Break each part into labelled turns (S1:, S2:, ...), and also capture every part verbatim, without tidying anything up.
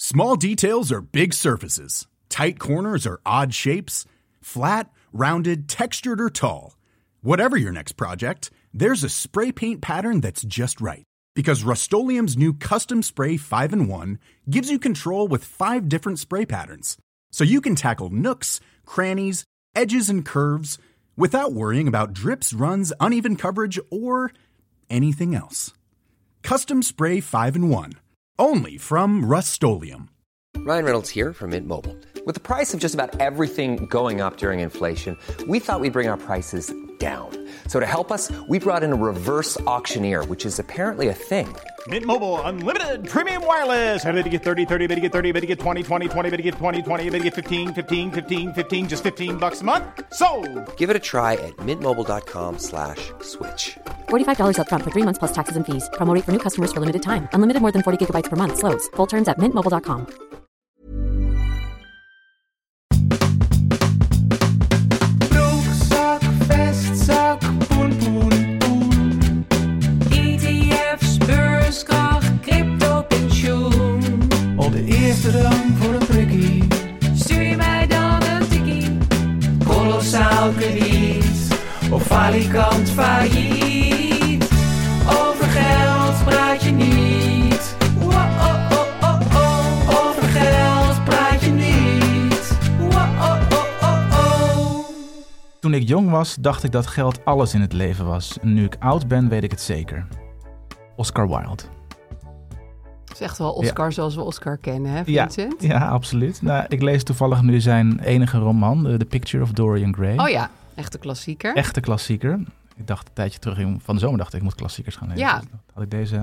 S1: Small details are big surfaces. Tight corners are odd shapes. Flat, rounded, textured, or tall. Whatever your next project, there's a spray paint pattern that's just right. Because Rust-Oleum's new Custom Spray five in one gives you control with five different spray patterns. So you can tackle nooks, crannies, edges, and curves without worrying about drips, runs, uneven coverage, or anything else. Custom Spray five in one. Only from Rust-Oleum.
S2: Ryan Reynolds here from Mint Mobile. With the price of just about everything going up during inflation, we thought we'd bring our prices down. So to help us, we brought in a reverse auctioneer, which is apparently a thing.
S3: Mint Mobile Unlimited Premium Wireless. How to get thirty, thirty, how to get thirty, how to get twenty, twenty, twenty, how to get twenty, twenty, how to get fifteen, fifteen, fifteen, fifteen, just fifteen bucks a month? Sold!
S2: Give it a try at mintmobile.com slash switch.
S4: forty-five dollars up front for three months plus taxes and fees. Promo rate for new customers for limited time. Unlimited more than forty gigabytes per month. Slows full terms at mint mobile dot com.
S5: Broekzak, vestzak, poen, poen, poen. E T F's, beurskracht, crypto, pensioen. Op de eerste rang voor een prikkie. Stuur je mij dan een tikkie. Kolossaal krediet. Of falikant failliet. Over geld praat je niet. Wow-oh-oh-oh-oh. Over geld praat je niet. Wow-oh-oh-oh-oh.
S6: Toen ik jong was, dacht ik dat geld alles in het leven was. En nu ik oud ben, weet ik het zeker. Oscar Wilde.
S7: Het is echt wel Oscar
S6: Ja.
S7: zoals we Oscar kennen, hè
S6: Ja,
S7: Vincent?
S6: ja, absoluut. Nou, ik lees toevallig nu zijn enige roman, uh, The Picture of Dorian Gray.
S7: Oh ja, echt een klassieker.
S6: Echte klassieker. Ik dacht een tijdje terug, van de zomer dacht ik, ik moet klassiekers gaan lezen.
S7: Ja.
S6: Dus had ik deze.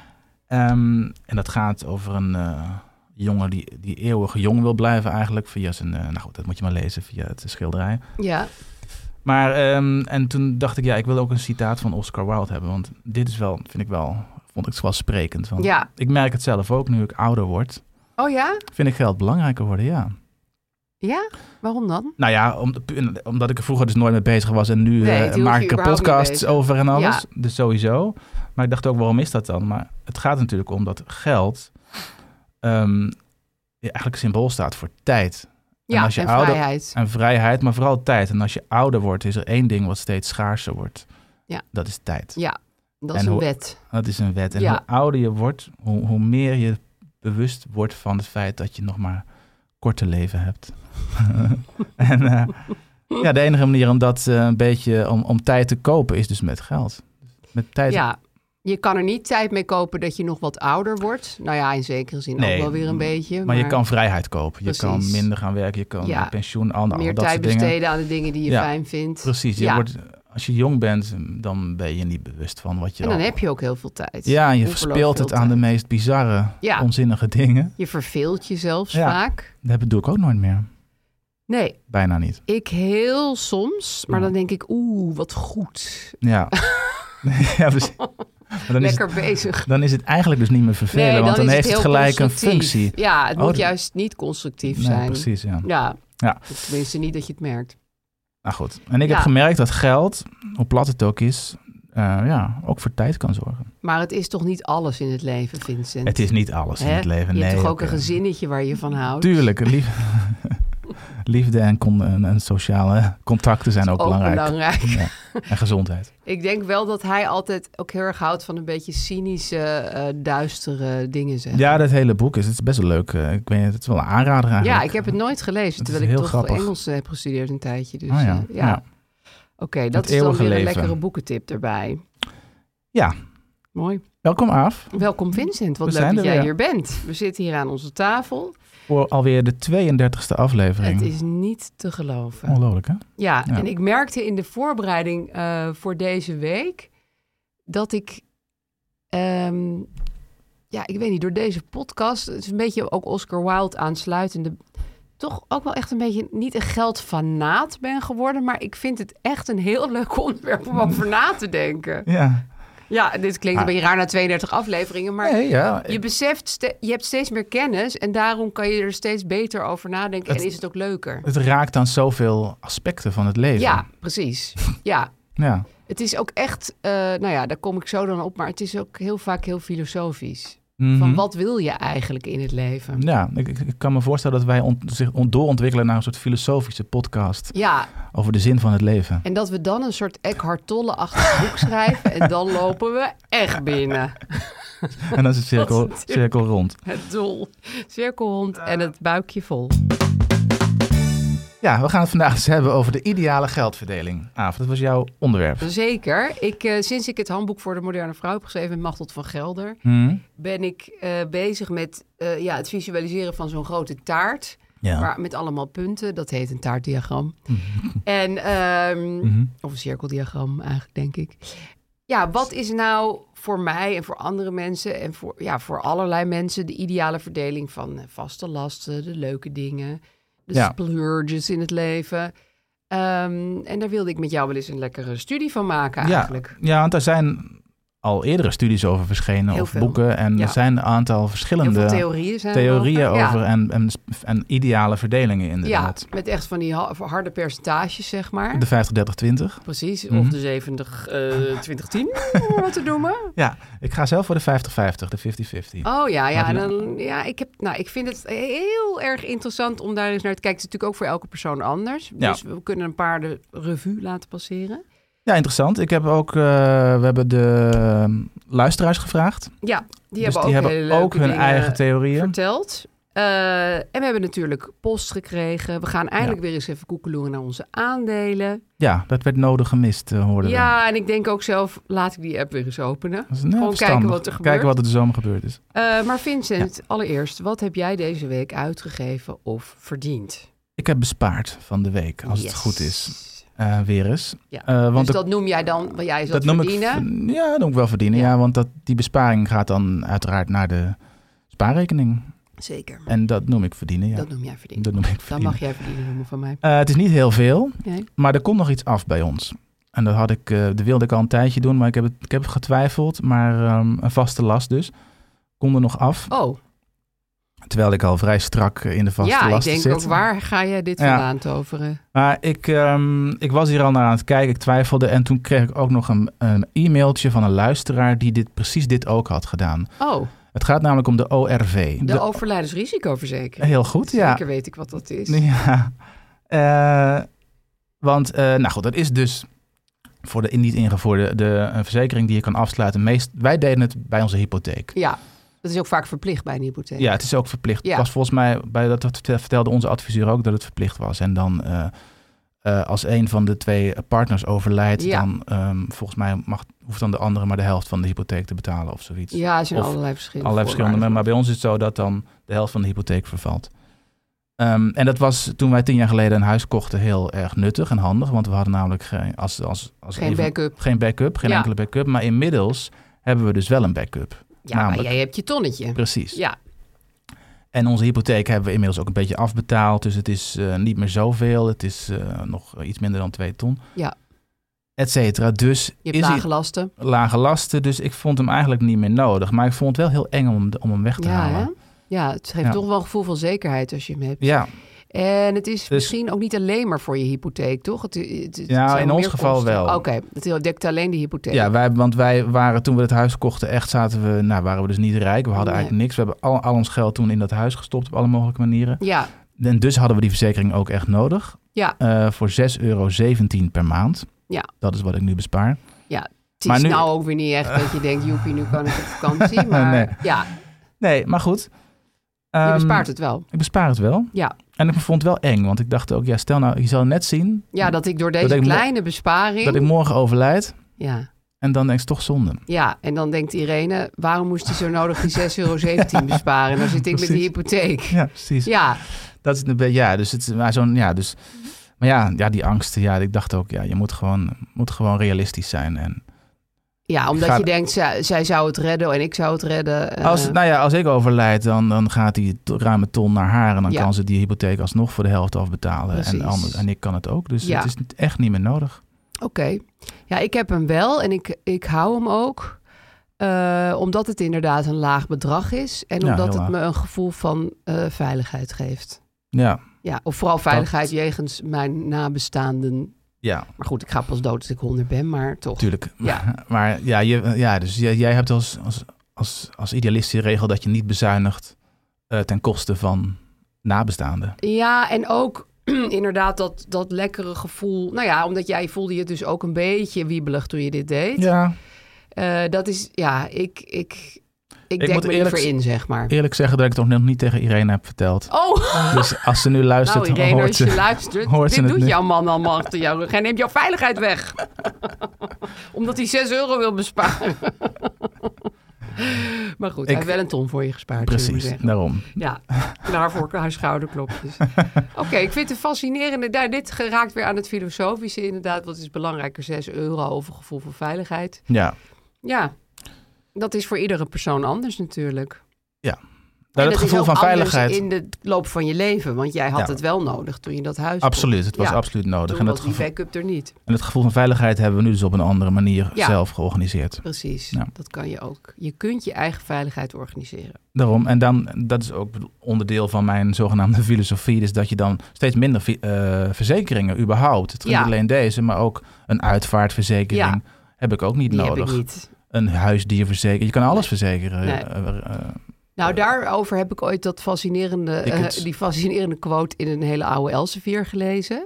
S6: Um, en dat gaat over een uh, jongen die, die eeuwig jong wil blijven eigenlijk. Via zijn, uh, nou goed, dat moet je maar lezen via het schilderij.
S7: Ja.
S6: Maar, um, en toen dacht ik, ja, ik wil ook een citaat van Oscar Wilde hebben. Want dit is wel, vind ik wel, vond ik het wel sprekend. Want
S7: Ja.
S6: ik merk het zelf ook, nu ik ouder word.
S7: Oh ja?
S6: Vind ik geld belangrijker worden, ja.
S7: Ja? Waarom dan?
S6: Nou ja, om, omdat ik er vroeger dus nooit mee bezig was. En nu
S7: Nee,
S6: uh,
S7: toen
S6: maak
S7: hoef je
S6: ik er
S7: überhaupt niet
S6: podcasts
S7: bezig.
S6: over en alles.
S7: Ja.
S6: Dus sowieso. Maar ik dacht ook, waarom is dat dan? Maar het gaat natuurlijk om dat geld um, eigenlijk symbool staat voor tijd.
S7: Ja,
S6: en, als je
S7: en
S6: ouder,
S7: vrijheid.
S6: En vrijheid, maar vooral tijd. En als je ouder wordt, is er één ding wat steeds schaarser wordt.
S7: Ja.
S6: Dat is tijd.
S7: Ja, dat
S6: En
S7: is een
S6: hoe-
S7: wet.
S6: Dat is een wet. En
S7: Ja.
S6: hoe ouder je wordt, hoe, hoe meer je bewust wordt van het feit dat je nog maar korte leven hebt. en uh, ja, de enige manier om dat uh, een beetje, om, om tijd te kopen, is dus met geld. Met tijd.
S7: Ja, je kan er niet tijd mee kopen dat je nog wat ouder wordt. Nou ja, in zekere zin
S6: Nee,
S7: ook wel weer een beetje.
S6: Maar,
S7: Maar,
S6: je kan vrijheid kopen. Je
S7: Precies.
S6: kan minder gaan werken. Je kan
S7: Ja.
S6: een pensioen, al, al
S7: meer
S6: dat
S7: tijd
S6: soort dingen.
S7: besteden aan de dingen die je
S6: Ja,
S7: fijn vindt.
S6: Precies. Je
S7: Ja.
S6: wordt, als je jong bent, dan ben je niet bewust van wat je
S7: En dan
S6: al-
S7: heb je ook heel veel tijd.
S6: Ja, en je
S7: Ongelooflijk
S6: verspeelt het
S7: veel
S6: aan de
S7: tijd.
S6: meest bizarre,
S7: Ja.
S6: onzinnige dingen.
S7: Je verveelt je zelfs
S6: Ja.
S7: vaak.
S6: Dat doe ik ook nooit meer.
S7: Nee,
S6: Bijna niet.
S7: ik heel soms. Maar
S6: Ja.
S7: dan denk ik, oeh, wat goed.
S6: Ja. ja, precies. Maar dan is,
S7: Lekker
S6: het,
S7: bezig.
S6: dan is het eigenlijk dus niet meer vervelend,
S7: Nee,
S6: want dan
S7: is
S6: heeft het
S7: heel
S6: gelijk een
S7: constructief.
S6: functie.
S7: Ja, het
S6: Oh,
S7: moet
S6: dat-
S7: juist niet constructief
S6: Nee,
S7: zijn.
S6: precies, ja.
S7: Ja.
S6: Ja.
S7: Tenminste niet dat je het merkt.
S6: Nou goed. En ik
S7: Ja.
S6: heb gemerkt dat geld, hoe plat het ook is, uh, ja, ook voor tijd kan zorgen.
S7: Maar het is toch niet alles in het leven, Vincent?
S6: Het is niet alles in
S7: Hè?
S6: het leven.
S7: Je
S6: nee,
S7: hebt toch ook
S6: oké.
S7: een gezinnetje waar je van houdt?
S6: Tuurlijk, lief, liefde en, con, en, en sociale contacten zijn ook,
S7: Ook
S6: belangrijk.
S7: belangrijk.
S6: Ja. En gezondheid.
S7: Ik denk wel dat hij altijd ook heel erg houdt van een beetje cynische, eh, duistere dingen zeggen.
S6: Ja, dat hele boek is, het is best wel leuk. Uh, ik weet, het is wel een aanrader eigenlijk.
S7: Ja, ik heb het nooit gelezen,
S6: Het is
S7: terwijl ik
S6: heel
S7: toch
S6: grappig.
S7: Engels heb gestudeerd een tijdje. Dus,
S6: Oh ja,
S7: eh, ja.
S6: ja.
S7: Oké, dat
S6: Het
S7: is dan
S6: eeuwige
S7: weer een
S6: leven.
S7: lekkere boekentip erbij.
S6: Ja,
S7: Mooi.
S6: welkom Aaf.
S7: Welkom Vincent, wat
S6: We
S7: leuk
S6: zijn
S7: dat
S6: er
S7: jij
S6: weer.
S7: hier bent. We zitten hier aan onze tafel.
S6: Voor alweer de tweeëndertigste aflevering.
S7: Het is niet te geloven.
S6: Ongelooflijk, hè?
S7: Ja,
S6: Ja.
S7: en ik merkte in de voorbereiding uh, voor deze week dat ik, um, ja, ik weet niet, door deze podcast, het is een beetje ook Oscar Wilde aansluitende, toch ook wel echt een beetje niet een geldfanaat ben geworden, maar ik vind het echt een heel leuk onderwerp om over na te denken.
S6: Ja.
S7: Ja, dit klinkt een
S6: Ah.
S7: beetje raar na tweeëndertig afleveringen, maar
S6: Nee, ja.
S7: je beseft, ste- je hebt steeds meer kennis en daarom kan je er steeds beter over nadenken
S6: Het-
S7: en is het ook leuker.
S6: Het raakt aan zoveel aspecten van het leven.
S7: Ja, precies. Ja.
S6: Ja.
S7: Het is ook echt, uh, nou ja, daar kom ik zo dan op, maar het is ook heel vaak heel filosofisch.
S6: Mm-hmm.
S7: Van wat wil je eigenlijk in het leven?
S6: Ja, ik, ik kan me voorstellen dat wij ont, zich ont, doorontwikkelen naar een soort filosofische podcast
S7: Ja.
S6: over de zin van het leven.
S7: En dat we dan een soort Eckhart Tolle-achtig boek schrijven en dan lopen we echt binnen.
S6: En dan is het cirkel,
S7: Dat is
S6: cirkel rond.
S7: Het doel. Cirkel rond en het buikje vol.
S6: Ja, we gaan het vandaag eens hebben over de ideale geldverdeling. Aaf, dat was jouw onderwerp.
S7: Zeker. Ik, uh, sinds ik het handboek voor de moderne vrouw heb geschreven met Machteld van Gelder,
S6: Hmm?
S7: ben ik uh, bezig met uh, ja, het visualiseren van zo'n grote taart.
S6: Ja.
S7: Waar, met allemaal punten. Dat heet een taartdiagram. en, um,
S6: Mm-hmm.
S7: Of een cirkeldiagram eigenlijk, denk ik. Ja, wat is nou voor mij en voor andere mensen en voor, ja, voor allerlei mensen de ideale verdeling van vaste lasten, de leuke dingen, de
S6: Ja.
S7: splurges in het leven. Um, en daar wilde ik met jou wel eens een lekkere studie van maken eigenlijk.
S6: Ja, ja, want er zijn al eerdere studies over verschenen,
S7: Heel
S6: of
S7: veel.
S6: boeken. En
S7: Ja.
S6: er zijn een aantal verschillende
S7: Heel veel theorieën zijn er
S6: theorieën
S7: over.
S6: over
S7: Ja.
S6: en, en, en ideale verdelingen
S7: Ja,
S6: inderdaad.
S7: met echt van die ha- harde percentages, zeg maar.
S6: De vijftig dertig twintig.
S7: Precies,
S6: Mhm.
S7: of de zeventig twintig tien, om wat te noemen.
S6: Ja, ik ga zelf voor de vijftig vijftig, de vijftig vijftig.
S7: Oh ja, ja,
S6: Maar
S7: en
S6: die-
S7: dan, ja ik, heb, nou, ik vind het heel erg interessant om daar eens naar te kijken. Het is natuurlijk ook voor elke persoon anders.
S6: Ja.
S7: Dus we kunnen een paar de revue laten passeren.
S6: Ja, interessant. Ik heb ook, uh, we hebben de uh, luisteraars gevraagd.
S7: Ja, die
S6: dus
S7: hebben
S6: die
S7: ook
S6: hebben
S7: hele leuke
S6: ook hun
S7: dingen
S6: eigen theorieën.
S7: verteld. Uh, en we hebben natuurlijk post gekregen. We gaan eindelijk
S6: Ja.
S7: weer eens even koekeloeren naar onze aandelen.
S6: Ja, dat werd nodig gemist, uh, hoorden we.
S7: Ja, en ik denk ook zelf, laat ik die app weer eens openen.
S6: Dat is, nou,
S7: Gewoon
S6: verstandig.
S7: kijken wat er gebeurt.
S6: Kijken wat er de zomer gebeurd is.
S7: Uh, maar Vincent, allereerst, wat heb jij deze week uitgegeven of verdiend?
S6: Ik heb bespaard van de week, als
S7: Yes.
S6: het goed is. Uh, weer eens.
S7: Ja.
S6: Uh, want
S7: dus
S6: de-
S7: dat noem jij dan, wat jij is
S6: dat
S7: dat
S6: noem
S7: verdienen?
S6: ik, ja, dat noem ik wel verdienen. Ja,
S7: Ja.
S6: want dat, die besparing gaat dan uiteraard naar de spaarrekening.
S7: Zeker.
S6: En dat noem ik verdienen, ja.
S7: Dat noem jij verdienen.
S6: Dat noem ik
S7: Dan
S6: verdienen.
S7: mag jij verdienen noemen van mij.
S6: Uh, het is niet heel veel,
S7: Nee.
S6: maar er komt nog iets af bij ons. En dat, had ik, uh, dat wilde ik al een tijdje doen, maar ik heb, het, ik heb getwijfeld. Maar um, een vaste last dus. Komt er nog af.
S7: Oh,
S6: Terwijl ik al vrij strak in de vaste
S7: ja, ik
S6: lasten
S7: denk
S6: zit.
S7: ook, waar ga jij dit
S6: Ja.
S7: vandaan toveren?
S6: Maar ik, um, ik was hier al naar aan het kijken, ik twijfelde. En toen kreeg ik ook nog een, een e-mailtje van een luisteraar die dit, precies dit ook had gedaan.
S7: Oh,
S6: Het gaat namelijk om de O R V.
S7: de,
S6: De-
S7: overlijdensrisicoverzekering.
S6: Heel goed, ja.
S7: Zeker weet ik wat dat is.
S6: Ja. Uh, want, uh, nou goed, dat is dus voor de niet ingevoerde de, een verzekering die je kan afsluiten. Meest, wij deden het bij onze hypotheek.
S7: Ja, dat is ook vaak verplicht bij een hypotheek.
S6: Ja, het is ook verplicht.
S7: Ja.
S6: Het was volgens mij, bij dat, dat vertelde onze adviseur ook, dat het verplicht was. En dan uh, uh, als een van de twee partners overlijdt,
S7: Ja.
S6: dan um, volgens mij mag, hoeft dan de andere maar de helft van de hypotheek te betalen of zoiets.
S7: Ja, er zijn
S6: Of
S7: allerlei verschillende
S6: Allerlei verschillende, maar
S7: voorwaarden.
S6: bij ons is het zo dat dan de helft van de hypotheek vervalt. Um, en dat was toen wij tien jaar geleden een huis kochten heel erg nuttig en handig. Want we hadden namelijk geen, als, als, als
S7: Geen
S6: even-
S7: backup.
S6: geen backup, geen
S7: Ja.
S6: enkele backup. Maar inmiddels hebben we dus wel een backup.
S7: Ja, maar
S6: Namelijk-
S7: jij hebt je tonnetje.
S6: Precies.
S7: Ja,
S6: En onze hypotheek hebben we inmiddels ook een beetje afbetaald. Dus het is uh, niet meer zoveel. Het is uh, nog iets minder dan twee ton.
S7: Ja.
S6: Et cetera. Dus
S7: je hebt
S6: is hij
S7: lage lasten.
S6: lage lasten. Dus ik vond hem eigenlijk niet meer nodig. Maar ik vond het wel heel eng om, om hem weg te
S7: Ja,
S6: halen.
S7: hè? Ja, het geeft
S6: Ja.
S7: toch wel een gevoel van zekerheid als je hem hebt.
S6: Ja,
S7: En het is
S6: Dus-
S7: misschien ook niet alleen maar voor je hypotheek, toch? Het, het, het
S6: Ja,
S7: zijn
S6: in
S7: meer
S6: ons geval
S7: kosten.
S6: wel.
S7: Oké, het dekt alleen de hypotheek.
S6: ja wij, want wij waren toen we het huis kochten echt zaten we, nou waren we dus niet rijk. We hadden
S7: Nee.
S6: eigenlijk niks. We hebben al, al ons geld toen in dat huis gestopt op alle mogelijke manieren.
S7: Ja,
S6: En dus hadden we die verzekering ook echt nodig.
S7: ja,
S6: Uh, voor zes euro zeventien per maand.
S7: Ja.
S6: Dat is wat ik nu bespaar.
S7: ja. Het
S6: Maar
S7: is
S6: nu-
S7: nou ook weer niet echt dat je denkt, joepie, nu kan ik op vakantie. Maar
S6: Nee.
S7: ja,
S6: Nee, maar goed.
S7: je
S6: Um,
S7: bespaart het wel.
S6: Ik bespaar het wel.
S7: Ja.
S6: En ik vond het wel eng, want ik dacht ook, ja, stel nou, je zal net zien
S7: Ja, dat ik door deze
S6: Dat ik mo-
S7: kleine besparing...
S6: dat ik morgen overlijd.
S7: ja.
S6: En dan denk ik, toch zonde.
S7: ja, en dan denkt Irene, waarom moest hij zo nodig die zes euro zeventien besparen? Dan zit ik met die
S6: Precies.
S7: hypotheek.
S6: Ja, precies.
S7: Ja,
S6: Dat is een beetje, ja, dus het is maar zo'n, ja, dus, maar ja, ja, die angsten, ja, ik dacht ook, ja, je moet gewoon, moet gewoon realistisch zijn. En
S7: ja omdat
S6: Ga-
S7: je denkt, zij, zij zou het redden en ik zou het redden. eh,
S6: als, nou ja, als ik overlijd, dan, dan gaat die to- ruime ton naar haar en dan
S7: Ja.
S6: kan ze die hypotheek alsnog voor de helft afbetalen.
S7: Precies.
S6: En, anders, en ik kan het ook, dus
S7: Ja.
S6: het is niet- echt niet meer nodig.
S7: Oké. Ja, ik heb hem wel en ik, ik hou hem ook. eh, omdat het inderdaad een laag bedrag is. En
S6: Ja,
S7: omdat
S6: heel
S7: het
S6: laag.
S7: me een gevoel van eh, veiligheid geeft.
S6: Ja,
S7: Ja, of vooral veiligheid jegens mijn nabestaanden.
S6: ja,
S7: Maar goed, ik ga pas dood als ik honderd ben, maar toch.
S6: natuurlijk.
S7: Ja.
S6: Maar ja, je, ja dus jij, jij hebt als, als, als, als idealistische regel dat je niet bezuinigt uh, ten koste van nabestaanden.
S7: Ja, en ook inderdaad dat, dat lekkere gevoel. Nou ja, omdat jij voelde je dus ook een beetje wiebelig toen je dit deed.
S6: Ja.
S7: Uh, dat is, ja, ik... ik Ik,
S6: ik
S7: denk
S6: moet
S7: me
S6: eerlijk,
S7: liever in, zeg maar.
S6: Eerlijk zeggen dat ik het nog niet tegen Irene heb verteld.
S7: Oh!
S6: Dus als ze nu luistert,
S7: nou, Irene,
S6: hoort
S7: als je
S6: ze,
S7: luistert,
S6: hoort
S7: dit
S6: ze
S7: doet
S6: nu.
S7: jouw man allemaal achter jou. Hij neemt jouw veiligheid weg. Omdat hij zes euro wil besparen. Maar goed, ik, hij heeft wel een ton voor je gespaard.
S6: Precies, daarom.
S7: Ja, daarvoor haar schouderklopjes. Oké, okay, ik vind het fascinerende. Daar, dit geraakt weer aan het filosofische inderdaad. Wat is belangrijker, zes euro of een gevoel van veiligheid?
S6: Ja.
S7: Ja. Dat is voor iedere persoon anders natuurlijk.
S6: Ja, nou, het gevoel van veiligheid
S7: in de loop van je leven. Want jij had
S6: ja.
S7: het wel nodig toen je dat huis
S6: Absoluut,
S7: kon.
S6: het was
S7: ja.
S6: absoluut nodig.
S7: Toen
S6: en
S7: was
S6: het
S7: die
S6: gevoel,
S7: backup er niet.
S6: En het gevoel van veiligheid hebben we nu dus op een andere manier
S7: ja.
S6: zelf georganiseerd.
S7: Precies,
S6: ja.
S7: dat kan je ook. Je kunt je eigen veiligheid organiseren.
S6: Daarom, en dan, dat is ook onderdeel van mijn zogenaamde filosofie, dus dat je dan steeds minder uh, verzekeringen überhaupt. Het is
S7: ja.
S6: niet alleen deze, maar ook een uitvaartverzekering
S7: ja.
S6: heb ik ook niet
S7: die
S6: nodig.
S7: Heb ik niet.
S6: Een huisdierverzekering. Je kan alles
S7: nee.
S6: verzekeren.
S7: Nee.
S6: Uh, uh,
S7: nou, daarover heb ik ooit dat fascinerende, uh, die fascinerende quote in een hele oude Elsevier gelezen.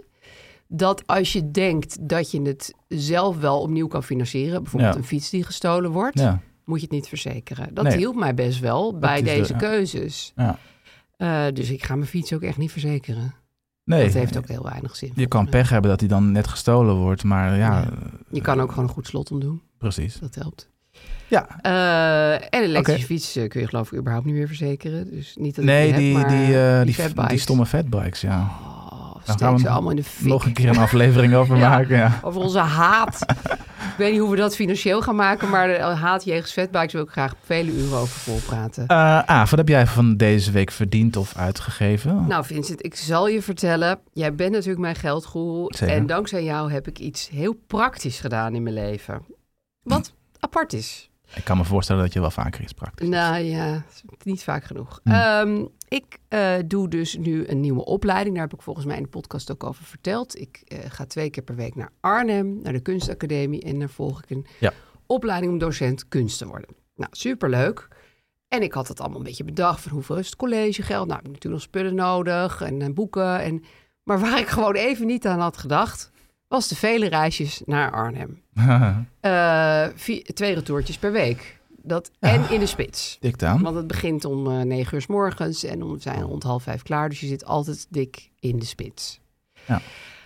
S7: Dat als je denkt dat je het zelf wel opnieuw kan financieren, bijvoorbeeld ja. een fiets die gestolen wordt, ja. moet je het niet verzekeren. Dat nee. hielp mij best wel dat bij deze de, ja. keuzes. Ja. Uh, dus ik ga mijn fiets ook echt niet verzekeren. Nee, dat heeft ook heel weinig zin.
S6: Je kan pech hebben dat hij dan net gestolen wordt, maar ja. ja.
S7: Je kan ook gewoon een goed slot omdoen.
S6: Precies.
S7: Dat helpt.
S6: Ja.
S7: Uh, en een elektrische okay. fiets uh, kun je geloof ik überhaupt niet meer verzekeren. Dus niet dat
S6: nee,
S7: ik die,
S6: die,
S7: heb, maar
S6: die, uh,
S7: die,
S6: die, die stomme fatbikes, ja.
S7: Oh, dan gaan we ze allemaal in de fik.
S6: Nog een keer een aflevering over ja, maken, ja.
S7: Over onze haat. Ik weet niet hoe we dat financieel gaan maken, maar de haat jegens fatbikes wil ik graag vele uren over volpraten.
S6: Uh, ah, wat heb jij van deze week verdiend of uitgegeven?
S7: Nou Vincent, ik zal je vertellen. Jij bent natuurlijk mijn geldgoeroe. En dankzij jou heb ik iets heel praktisch gedaan in mijn leven. Wat hm. apart is.
S6: Ik kan me voorstellen dat je wel vaker iets praktisch doet.
S7: Nou ja, niet vaak genoeg. Hm. Um, ik uh, doe dus nu een nieuwe opleiding. Daar heb ik volgens mij in de podcast ook over verteld. Ik uh, ga twee keer per week naar Arnhem, naar de kunstacademie. En daar volg ik een ja. opleiding om docent kunst te worden. Nou, superleuk. En ik had het allemaal een beetje bedacht van hoeveel is het collegegeld. Nou, ik heb natuurlijk nog spullen nodig en, en boeken. En, maar waar ik gewoon even niet aan had gedacht, was de vele reisjes naar Arnhem. uh, vier, twee retourtjes per week. Dat, en ja, in de spits.
S6: Dik dan.
S7: Want het begint om uh, negen uur 's morgens en we zijn rond half vijf klaar. Dus je zit altijd dik in de spits.
S6: Ja.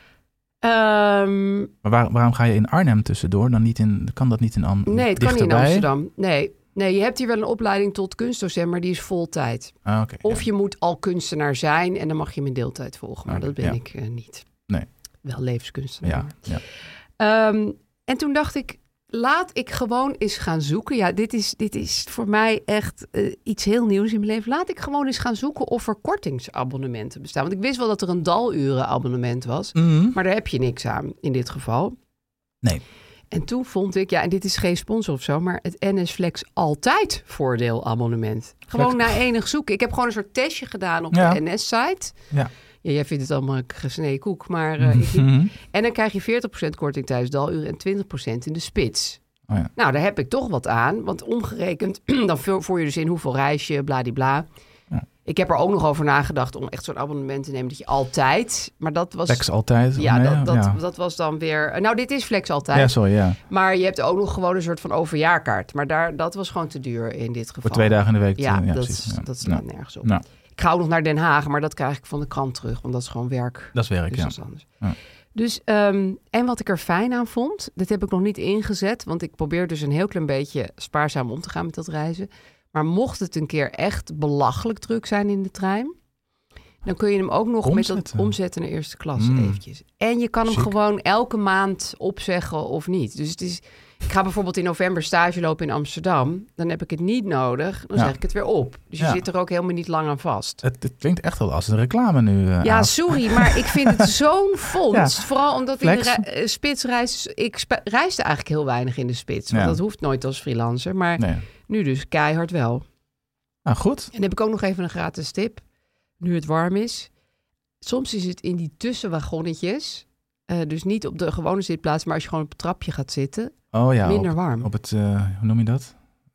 S7: Um,
S6: maar waar, waarom ga je in Arnhem tussendoor? Dan niet in, kan dat niet in Amsterdam?
S7: Nee, het kan niet in Amsterdam. Nee. nee, je hebt hier wel een opleiding tot kunstdocent, maar die is vol tijd.
S6: Ah, okay,
S7: of
S6: ja.
S7: je moet al kunstenaar zijn en dan mag je mijn deeltijd volgen. Maar okay, dat ben ja. ik uh, niet.
S6: Nee.
S7: Wel levenskunstenaar.
S6: Ja, ja.
S7: Um, en toen dacht ik, laat ik gewoon eens gaan zoeken. Ja, dit is, dit is voor mij echt uh, iets heel nieuws in mijn leven. Laat ik gewoon eens gaan zoeken of er kortingsabonnementen bestaan. Want ik wist wel dat er een dalurenabonnement was.
S6: Mm-hmm.
S7: Maar daar heb je niks aan in dit geval.
S6: Nee.
S7: En toen vond ik, ja, en dit is geen sponsor of zo, maar het N S Flex altijd voordeelabonnement. Gewoon Flex. Na enig zoeken. Ik heb gewoon een soort testje gedaan op ja. de N S-site.
S6: Ja.
S7: Ja, jij vindt het allemaal gesneden koek, maar uh, ik niet. En dan krijg je veertig procent korting tijdens daluren en twintig procent in de spits.
S6: Oh ja.
S7: Nou, daar heb ik toch wat aan, want omgerekend, dan voer je dus in hoeveel reis je, bladibla. Ja. Ik heb er ook nog over nagedacht om echt zo'n abonnement te nemen dat je altijd, maar dat was...
S6: Flex altijd?
S7: Ja,
S6: nee,
S7: dat, dat,
S6: ja.
S7: dat was dan weer... Nou, dit is Flex altijd.
S6: Ja, sorry, ja.
S7: Maar je hebt ook nog gewoon een soort van overjaarkaart. Maar daar, dat was gewoon te duur in dit geval.
S6: Voor twee dagen in de week.
S7: Ja,
S6: te, ja
S7: dat,
S6: precies. Ja.
S7: dat slaat nou. nergens op.
S6: Nou.
S7: Ik ga ook nog naar Den Haag, maar dat krijg ik van de krant terug. Want dat is gewoon werk.
S6: Dat is werk,
S7: dus
S6: ja.
S7: Dat is anders.
S6: ja.
S7: Dus, um, en wat ik er fijn aan vond, dit heb ik nog niet ingezet. Want ik probeer dus een heel klein beetje spaarzaam om te gaan met dat reizen. Maar mocht het een keer echt belachelijk druk zijn in de trein, dan kun je hem ook nog omzetten. met dat omzetten naar eerste klas mm. eventjes. En je kan hem Chic. gewoon elke maand opzeggen of niet. Dus het is, ik ga bijvoorbeeld in november stage lopen in Amsterdam. Dan heb ik het niet nodig. Dan ja. zeg ik het weer op. Dus je ja. zit er ook helemaal niet lang aan vast.
S6: Het, het klinkt echt wel als een reclame nu. Uh,
S7: ja,
S6: af.
S7: sorry, maar ik vind het zo'n fonds. Ja. Vooral omdat
S6: Flex.
S7: in de re- spitsreis... Ik sp- reisde eigenlijk heel weinig in de spits. Want ja. dat hoeft nooit als freelancer. Maar nee. nu dus keihard wel.
S6: Nou, goed.
S7: En dan heb ik ook nog even een gratis tip. Nu het warm is. Soms is het in die tussenwagonnetjes. Uh, dus niet op de gewone zitplaats, maar als je gewoon op het trapje gaat zitten.
S6: Oh ja,
S7: minder
S6: op,
S7: warm.
S6: Op het, uh, hoe noem je dat?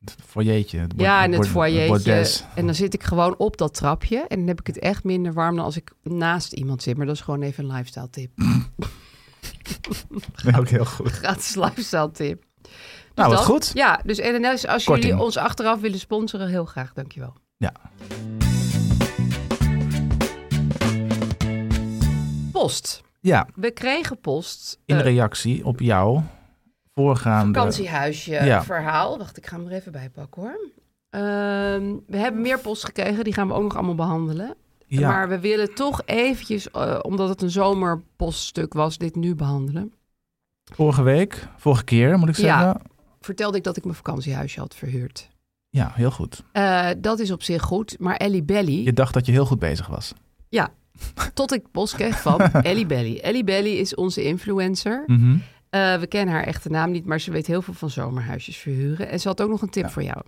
S6: Het foyertje. Het bord,
S7: Ja, en het
S6: bord-
S7: foyertje.
S6: bordes.
S7: En dan zit ik gewoon op dat trapje. En dan heb ik het echt minder warm dan als ik naast iemand zit. Maar dat is gewoon even een lifestyle tip.
S6: Ja, ook heel goed.
S7: Gratis lifestyle tip. Dus
S6: Nou, wat
S7: dat-
S6: goed.
S7: Ja, dus N N S, als
S6: Korting.
S7: jullie ons achteraf willen sponsoren, heel graag. Dankjewel.
S6: Ja.
S7: Post.
S6: Ja,
S7: We kregen post.
S6: in
S7: eh,
S6: reactie op jouw voorgaande...
S7: vakantiehuisje
S6: Ja.
S7: verhaal. Wacht, ik ga hem er even bij pakken hoor. Ehm, we hebben meer post gekregen. Die gaan we ook nog allemaal behandelen.
S6: Ja.
S7: Maar we willen toch eventjes, eh, omdat het een zomerpoststuk was, dit nu behandelen.
S6: Vorige week, vorige keer moet ik zeggen.
S7: Ja.
S6: Ja,
S7: Vertelde ik dat ik mijn vakantiehuisje had verhuurd.
S6: heel goed.
S7: Eh, dat is op zich goed. Maar Ellie Belly,
S6: Je dacht dat je heel goed bezig was.
S7: ja, tot ik post kreeg van Ellie Belly. Ellie Belly is onze influencer.
S6: Mhm.
S7: Eh, we kennen haar echte naam niet, maar ze weet heel veel van zomerhuisjes verhuren. En ze had ook nog een tip
S6: Ja.
S7: voor jou.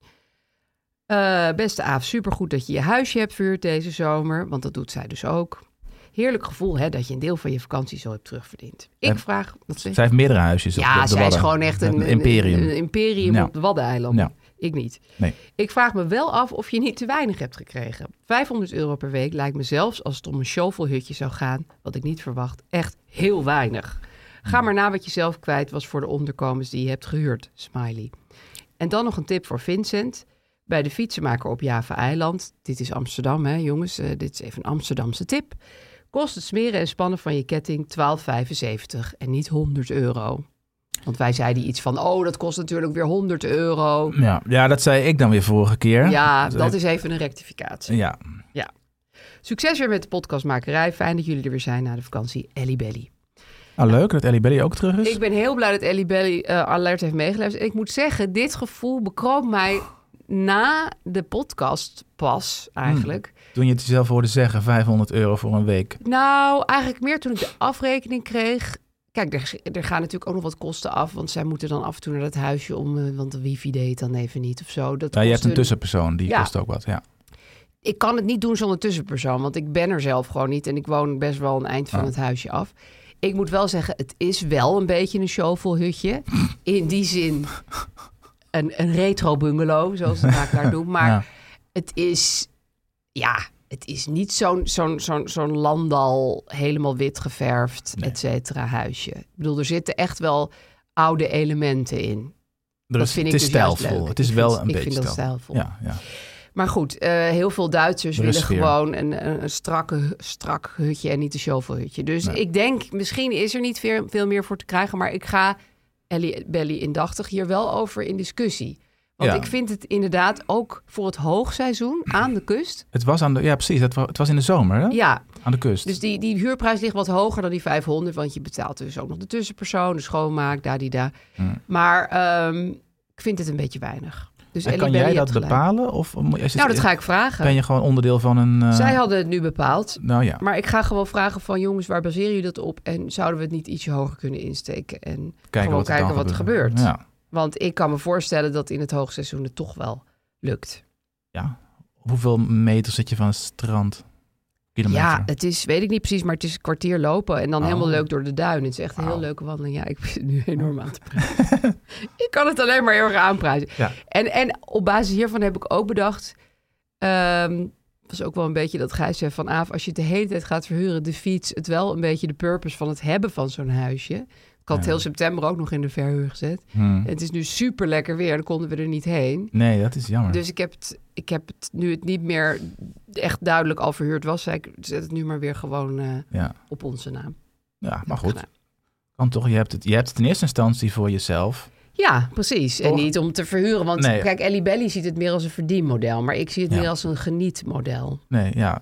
S7: Eh, beste Aaf, supergoed dat je je huisje hebt verhuurd deze zomer. Want dat doet zij dus ook. Heerlijk gevoel hè, dat je een deel van je vakantie zo hebt terugverdiend. Ik
S6: En
S7: vraag... Wat zeg je?
S6: Zij heeft meerdere huisjes op de,
S7: Ja,
S6: op de
S7: zij is
S6: Wadden.
S7: gewoon echt een,
S6: een imperium.
S7: Een, een imperium
S6: Ja.
S7: op de Waddeneilanden.
S6: Ja.
S7: Ik niet.
S6: Nee.
S7: Ik vraag me wel af of je niet te weinig hebt gekregen. vijfhonderd euro per week lijkt me zelfs als het om een shovelhutje zou gaan, wat ik niet verwacht, echt heel weinig. Ga maar na wat je zelf kwijt was voor de onderkomens die je hebt gehuurd. Smiley. En dan nog een tip voor Vincent. Bij de fietsenmaker op Java-eiland. Dit is Amsterdam, hè jongens. Uh, dit is even een Amsterdamse tip. Kost het smeren en spannen van je ketting twaalf vijfenzeventig en niet honderd euro. Want wij zeiden iets van, oh, dat kost natuurlijk weer honderd euro.
S6: Ja, ja, dat zei ik dan weer vorige keer.
S7: Ja,
S6: Dus
S7: dat is even een rectificatie.
S6: Ja,
S7: Succes weer met de podcastmakerij. Fijn dat jullie er weer zijn na de vakantie. Ellie Belly.
S6: nou, leuk dat Ellie Belly ook terug is.
S7: Ik ben heel blij dat Ellie Belly uh, alert heeft meegeluisterd. En ik moet zeggen, dit gevoel bekroop mij na de podcast pas eigenlijk.
S6: Hmm. Toen je het jezelf hoorde zeggen, vijfhonderd euro voor een week.
S7: Nou, eigenlijk meer toen ik de afrekening kreeg. Kijk, er, er gaan natuurlijk ook nog wat kosten af. Want zij moeten dan af en toe naar dat huisje om... Uh, want de wifi deed dan even niet of zo. Dat
S6: Ja, je
S7: kost
S6: hebt een
S7: hun-
S6: tussenpersoon, die
S7: Ja.
S6: kost ook wat. Ja.
S7: Ik kan het niet doen zonder tussenpersoon, want ik ben er zelf gewoon niet en ik woon best wel een eind van
S6: Oh.
S7: het huisje af. Ik moet wel zeggen, het is wel een beetje een shovelhutje. In die zin een, een retro bungalow, zoals de makelaar doet. Maar
S6: Ja.
S7: het is, ja, het is niet zo'n zo'n zo'n zo'n landal helemaal wit geverfd,
S6: Nee.
S7: et cetera, huisje. Ik bedoel, er zitten echt wel oude elementen in.
S6: Er
S7: Dat
S6: is-
S7: vind ik
S6: het is
S7: dus juist
S6: stijlvol.
S7: leuk.
S6: Het is
S7: Ik
S6: wel
S7: vind-
S6: een
S7: ik
S6: beetje
S7: vind dat
S6: stijlvol.
S7: stijlvol.
S6: Ja, ja.
S7: Maar goed, eh, heel veel Duitsers
S6: Er is
S7: willen
S6: sfeer.
S7: gewoon een, een, een strakke, strak hutje en niet een shovelhutje. Dus
S6: Nee.
S7: ik denk, misschien is er niet veel, veel meer voor te krijgen, maar ik ga Ellie Belly indachtig hier wel over in discussie. Want
S6: Ja.
S7: ik vind het inderdaad ook voor het hoogseizoen aan de kust.
S6: Het was aan de, ja, precies. Het was, het was in de zomer, hè?
S7: Ja,
S6: Aan de kust.
S7: dus die, die huurprijs ligt wat hoger dan die vijfhonderd, want je betaalt dus ook nog de tussenpersoon, de schoonmaak, daar die daar.
S6: Hmm.
S7: Maar ehm, ik vind het een beetje weinig. Dus
S6: En
S7: Ellie
S6: kan
S7: Belly
S6: jij
S7: hebt
S6: dat
S7: gelijk.
S6: bepalen? Of moet- is het-
S7: Nou, dat ga ik vragen.
S6: ben je gewoon onderdeel van een... eh,
S7: Zij hadden het nu bepaald.
S6: Nou ja,
S7: Maar ik ga gewoon vragen van jongens, waar baseren jullie dat op? En zouden we het niet ietsje hoger kunnen insteken? En
S6: kijken
S7: gewoon
S6: wat er,
S7: kijken
S6: dan
S7: wat er gebeurt.
S6: Ja.
S7: Want ik kan me voorstellen dat in het hoogseizoen het toch wel lukt.
S6: ja. Hoeveel meter zit je van het strand? Kilometer?
S7: Ja, het is, weet ik niet precies, maar het is een kwartier lopen. En dan
S6: Oh.
S7: helemaal leuk door de duinen. Het is echt een heel
S6: Wauw.
S7: leuke wandeling. Ja, ik vind het nu enorm aan te prijzen. Ik kan het alleen maar heel erg aanprijzen.
S6: Ja.
S7: En, en op basis hiervan heb ik ook bedacht... ehm was ook wel een beetje dat Gijs zei van... Aaf, als je het de hele tijd gaat verhuren, de fiets... het wel een beetje de purpose van het hebben van zo'n huisje. Ik had het
S6: Ja.
S7: heel september ook nog in de verhuur gezet.
S6: Hmm.
S7: En het is nu super lekker weer, dan konden we er niet heen.
S6: Nee, dat is jammer.
S7: Dus ik heb, het, ik heb het, nu het niet meer echt duidelijk al verhuurd was... zei ik, zet het nu maar weer gewoon eh,
S6: Ja.
S7: op onze naam.
S6: ja, maar goed.
S7: Gedaan.
S6: Kan toch, je hebt, het, je hebt het in eerste instantie voor jezelf.
S7: Ja, precies. En
S6: Toch?
S7: niet om te verhuren. Want
S6: Nee.
S7: kijk, Ellie Belly ziet het meer als een verdienmodel. Maar ik zie het
S6: Ja.
S7: meer als een genietmodel.
S6: Nee, ja.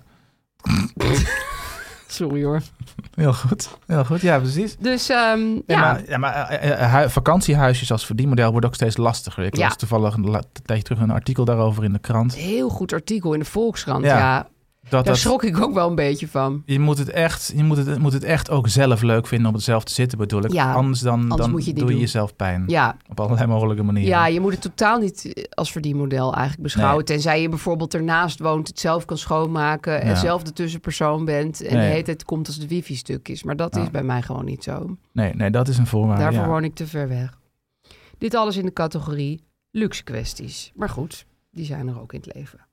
S7: Sorry hoor.
S6: Heel goed. Heel goed, ja, precies.
S7: Dus um,
S6: Nee,
S7: ja,
S6: maar, ja, maar eh, eh, hu- vakantiehuisjes als verdienmodel worden ook steeds lastiger. Ik
S7: Ja.
S6: las toevallig een la- tijdje terug een artikel daarover in de krant.
S7: heel goed artikel in de Volkskrant.
S6: Ja.
S7: Ja,
S6: Dat,
S7: daar
S6: dat,
S7: schrok ik ook wel een beetje van.
S6: je moet het, echt, je moet het, moet het echt ook zelf leuk vinden om het zelf te zitten, bedoel ik.
S7: Ja,
S6: anders dan,
S7: anders
S6: dan
S7: moet je het niet
S6: doe je
S7: doen.
S6: jezelf pijn.
S7: Ja,
S6: Op allerlei mogelijke manieren.
S7: ja, je moet het totaal niet als verdienmodel eigenlijk beschouwen.
S6: Nee.
S7: Tenzij je bijvoorbeeld ernaast woont, het zelf kan schoonmaken... en
S6: Ja.
S7: zelf de tussenpersoon bent... en
S6: Nee.
S7: de hele tijd komt als de wifi stuk is. Maar dat
S6: Ja.
S7: is bij mij gewoon niet zo.
S6: Nee, nee, dat is een voorwaarde.
S7: Daarvoor
S6: ja.
S7: woon ik te ver weg. Dit alles in de categorie luxe kwesties. Maar goed, die zijn er ook in het leven.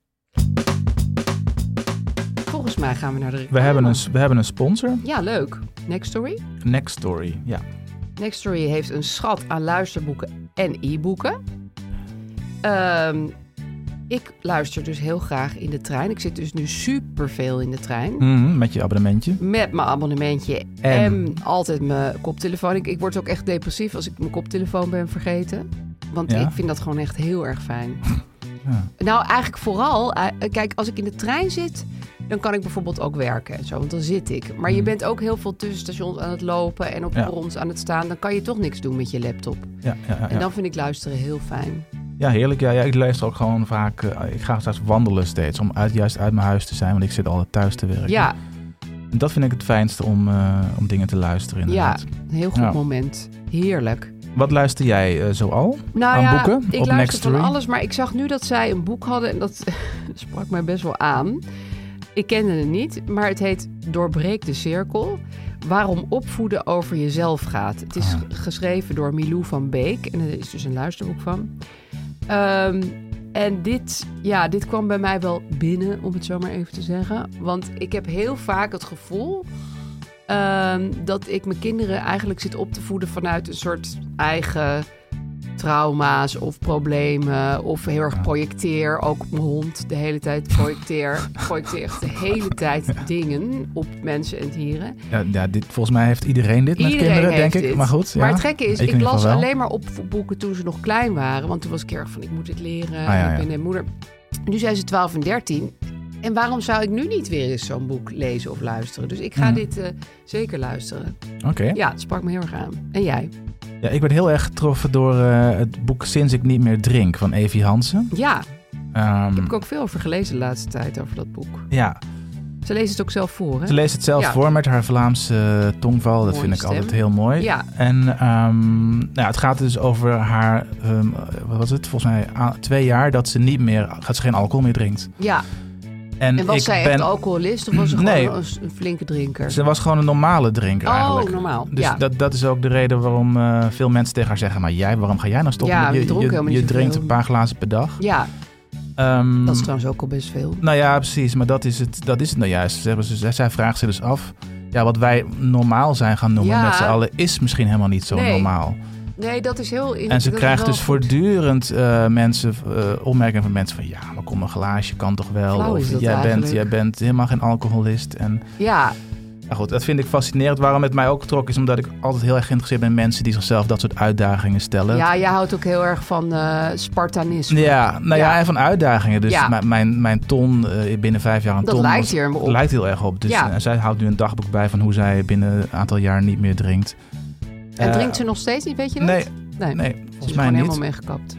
S7: Volgens mij gaan we naar de reclame.
S6: We hebben een, we hebben een sponsor.
S7: Ja, leuk. Next Story.
S6: Next Story, ja.
S7: Next Story heeft een schat aan luisterboeken en e-boeken. Um, ik luister dus heel graag in de trein. Ik zit dus nu superveel in de trein.
S6: Mm, met je abonnementje.
S7: Met mijn abonnementje en, en altijd mijn koptelefoon. Ik, ik word ook echt depressief als ik mijn koptelefoon ben vergeten. Want ja? ik vind dat gewoon echt heel erg fijn. Ja. Nou, eigenlijk vooral... Kijk, als ik in de trein zit... dan kan ik bijvoorbeeld ook werken en zo, want dan zit ik. Maar je bent ook heel veel tussenstations aan het lopen... en op
S6: ja.
S7: perrons aan het staan. Dan kan je toch niks doen met je laptop.
S6: Ja, ja, ja,
S7: en dan vind ik luisteren heel fijn.
S6: Ja, heerlijk. Ja, ja, ik luister ook gewoon vaak... Uh, ik ga straks wandelen steeds, om uit, juist uit mijn huis te zijn... want ik zit altijd thuis te werken.
S7: Ja.
S6: En dat vind ik het fijnste om, uh, om dingen te luisteren. Inderdaad.
S7: Ja, een heel goed ja. moment. Heerlijk.
S6: Wat luister jij uh, zoal
S7: nou
S6: aan
S7: ja,
S6: boeken?
S7: Ik
S6: op
S7: luister
S6: Next
S7: van
S6: Story?
S7: alles, maar ik zag nu dat zij een boek hadden... en dat sprak mij best wel aan... Ik kende het niet, maar het heet Doorbreek de Cirkel. Waarom opvoeden over jezelf gaat. Het is ah. geschreven door Milou van Beek. En er is dus een luisterboek van. Um, en dit, ja, dit kwam bij mij wel binnen, om het zo maar even te zeggen. Want ik heb heel vaak het gevoel... Um, dat ik mijn kinderen eigenlijk zit op te voeden... vanuit een soort eigen... trauma's of problemen of heel erg projecteer. Ook op mijn hond de hele tijd projecteer. projecteer echt de hele tijd ja. dingen op mensen en dieren.
S6: Ja, ja dit, volgens mij heeft iedereen dit
S7: iedereen
S6: met kinderen, denk ik.
S7: Dit.
S6: Maar goed. Ja.
S7: Maar het gekke is,
S6: ik,
S7: ik las alleen maar opvoedboeken toen ze nog klein waren. Want toen was ik erg van, ik moet dit leren. Ah, ja, ja. Ik ben een moeder. Nu zijn ze twaalf en dertien. En waarom zou ik nu niet weer eens zo'n boek lezen of luisteren? Dus ik ga hmm. dit uh, zeker luisteren.
S6: Oké. Okay.
S7: Ja, het sprak me heel erg aan. En jij?
S6: Ja, ik werd heel erg getroffen door uh, het boek Sinds ik niet meer drink van Evie Hansen.
S7: Ja,
S6: um,
S7: daar heb ik ook veel over gelezen de laatste tijd over dat boek.
S6: Ja.
S7: Ze leest het ook zelf voor, hè?
S6: Ze leest het zelf ja. voor met haar Vlaamse uh, tongval. Dat mooie vind ik stem. Altijd heel mooi.
S7: Ja.
S6: En um, nou, het gaat dus over haar, um, wat was het? Volgens mij a- twee jaar dat ze niet meer, dat ze geen alcohol meer drinkt.
S7: Ja. En, en was ik zij ben... echt alcoholist of was ze gewoon nee, een, een flinke drinker?
S6: Ze was gewoon een normale drinker
S7: oh,
S6: eigenlijk.
S7: Oh, normaal.
S6: Dus
S7: ja.
S6: dat, dat is ook de reden waarom uh, veel mensen tegen haar zeggen... maar jij, waarom ga jij nou stoppen?
S7: Ja,
S6: je
S7: je,
S6: je, je drinkt een paar glazen per dag.
S7: Ja, um, dat is trouwens ook al best veel.
S6: Nou ja, precies. Maar dat is het, dat is het nou juist. Zij, zij vraagt zich dus af... ja, wat wij normaal zijn gaan noemen ja. met z'n allen... is misschien helemaal niet zo
S7: nee.
S6: normaal.
S7: Nee, dat is heel...
S6: En ze krijgt dus goed. voortdurend uh, mensen, uh, opmerkingen van mensen van... ja, maar kom een glaasje, kan toch wel?
S7: Flauw
S6: of jij bent, jij bent helemaal geen alcoholist. En,
S7: ja.
S6: Nou goed, dat vind ik fascinerend. Waarom het mij ook getrokken is... omdat ik altijd heel erg geïnteresseerd ben in mensen... die zichzelf dat soort uitdagingen stellen.
S7: Ja, jij houdt ook heel erg van uh, Spartanisme.
S6: Ja, nou ja. ja, en van uitdagingen. Dus ja. m- mijn, mijn ton uh, binnen vijf jaar een
S7: dat
S6: ton...
S7: lijkt
S6: was,
S7: hier op.
S6: lijkt heel erg op. Dus ja. uh, zij houdt nu een dagboek bij... van hoe zij binnen een aantal jaar niet meer drinkt.
S7: En
S6: uh,
S7: drinkt ze nog steeds niet, weet je dat?
S6: Nee.
S7: Nee,
S6: nee
S7: volgens
S6: mij niet.
S7: Ze is helemaal meegekapt.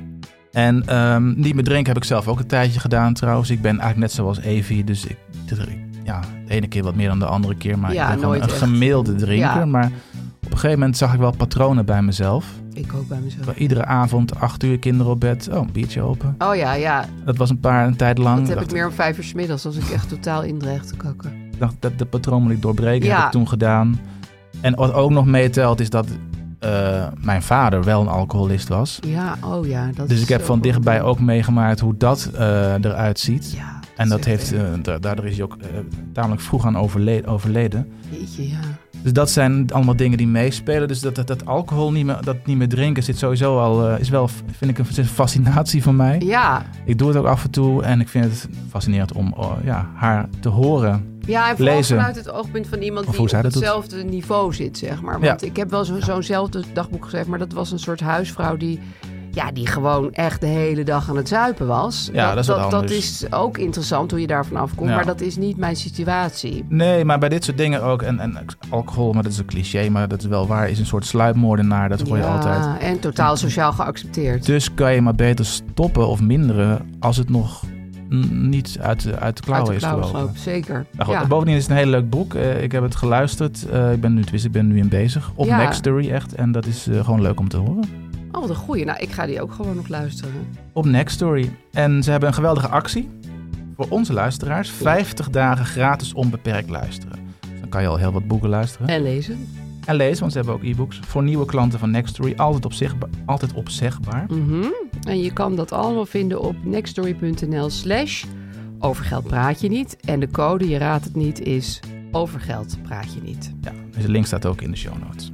S6: En um, niet meer drinken heb ik zelf ook een tijdje gedaan trouwens. Ik ben eigenlijk net zoals Evie. Dus ik, ja, de ene keer wat meer dan de andere keer. Maar
S7: ja,
S6: ik ben gewoon een
S7: echt.
S6: gemiddelde drinker.
S7: Ja.
S6: Maar op een gegeven moment zag ik wel patronen bij mezelf.
S7: Ik ook bij mezelf.
S6: Bij iedere avond, acht uur, kinderen op bed. Oh, een biertje open.
S7: Oh ja, ja.
S6: Dat was een paar een tijd lang.
S7: Dat heb
S6: dacht,
S7: ik meer om vijf uur 's middags als ik echt totaal indreig te kakken.
S6: Ik dacht, dat de patroon moet ik doorbreken.
S7: Ja.
S6: Heb ik toen gedaan. En wat ook nog meetelt is dat... Uh, mijn vader wel een alcoholist was.
S7: Ja, oh ja. Dat
S6: dus
S7: is
S6: ik heb van dichtbij goed. ook meegemaakt hoe dat uh, eruit ziet.
S7: Ja, dat
S6: en dat heeft, uh, da- daardoor is hij ook uh, tamelijk vroeg aan overle- overleden.
S7: Jeetje, ja.
S6: Dus dat zijn allemaal dingen die meespelen. Dus dat, dat, dat alcohol niet meer, dat niet meer drinken zit sowieso al, uh, is wel, vind ik, een, een fascinatie van mij.
S7: Ja.
S6: Ik doe het ook af en toe en ik vind het fascinerend om uh, ja, haar te horen.
S7: Ja, en vooral
S6: lezen.
S7: vanuit het oogpunt van iemand
S6: of
S7: die op hetzelfde
S6: doet.
S7: niveau zit, zeg maar. Want ja. ik heb wel zo, zo'nzelfde dagboek geschreven, maar dat was een soort huisvrouw die... Ja, die gewoon echt de hele dag aan het zuipen was.
S6: Ja, dat, dat is wat
S7: dat, dat is ook interessant hoe je daarvan afkomt. Ja. Maar dat is niet mijn situatie.
S6: Nee, maar bij dit soort dingen ook. En, en alcohol, maar dat is een cliché, maar dat is wel waar. Is een soort sluipmoordenaar, dat hoor je
S7: ja,
S6: altijd.
S7: Ja, en totaal sociaal geaccepteerd.
S6: Dus kan je maar beter stoppen of minderen als het nog n- niet uit, uit de klauwen is gelopen.
S7: Lopen, zeker.
S6: Nou goed,
S7: ja.
S6: Bovendien is het een heel leuk boek. Uh, ik heb het geluisterd. Uh, ik ben nu, ik ben nu in bezig. Op ja. Next Story echt. En dat is uh, gewoon leuk om te horen.
S7: Oh, wat een goeie. Nou, ik ga die ook gewoon nog luisteren.
S6: Op Next Story. En ze hebben een geweldige actie voor onze luisteraars. vijftig dagen gratis onbeperkt luisteren. Dus dan kan je al heel wat boeken luisteren.
S7: En lezen.
S6: En lezen, want ze hebben ook e-books. Voor nieuwe klanten van Next Story. Altijd, opzegba- altijd opzegbaar.
S7: Mm-hmm. En je kan dat allemaal vinden op nextstory.nl slash overgeld praat je niet. En de code, je raadt het niet, is overgeld praat je niet.
S6: Ja, dus de link staat ook in de show notes.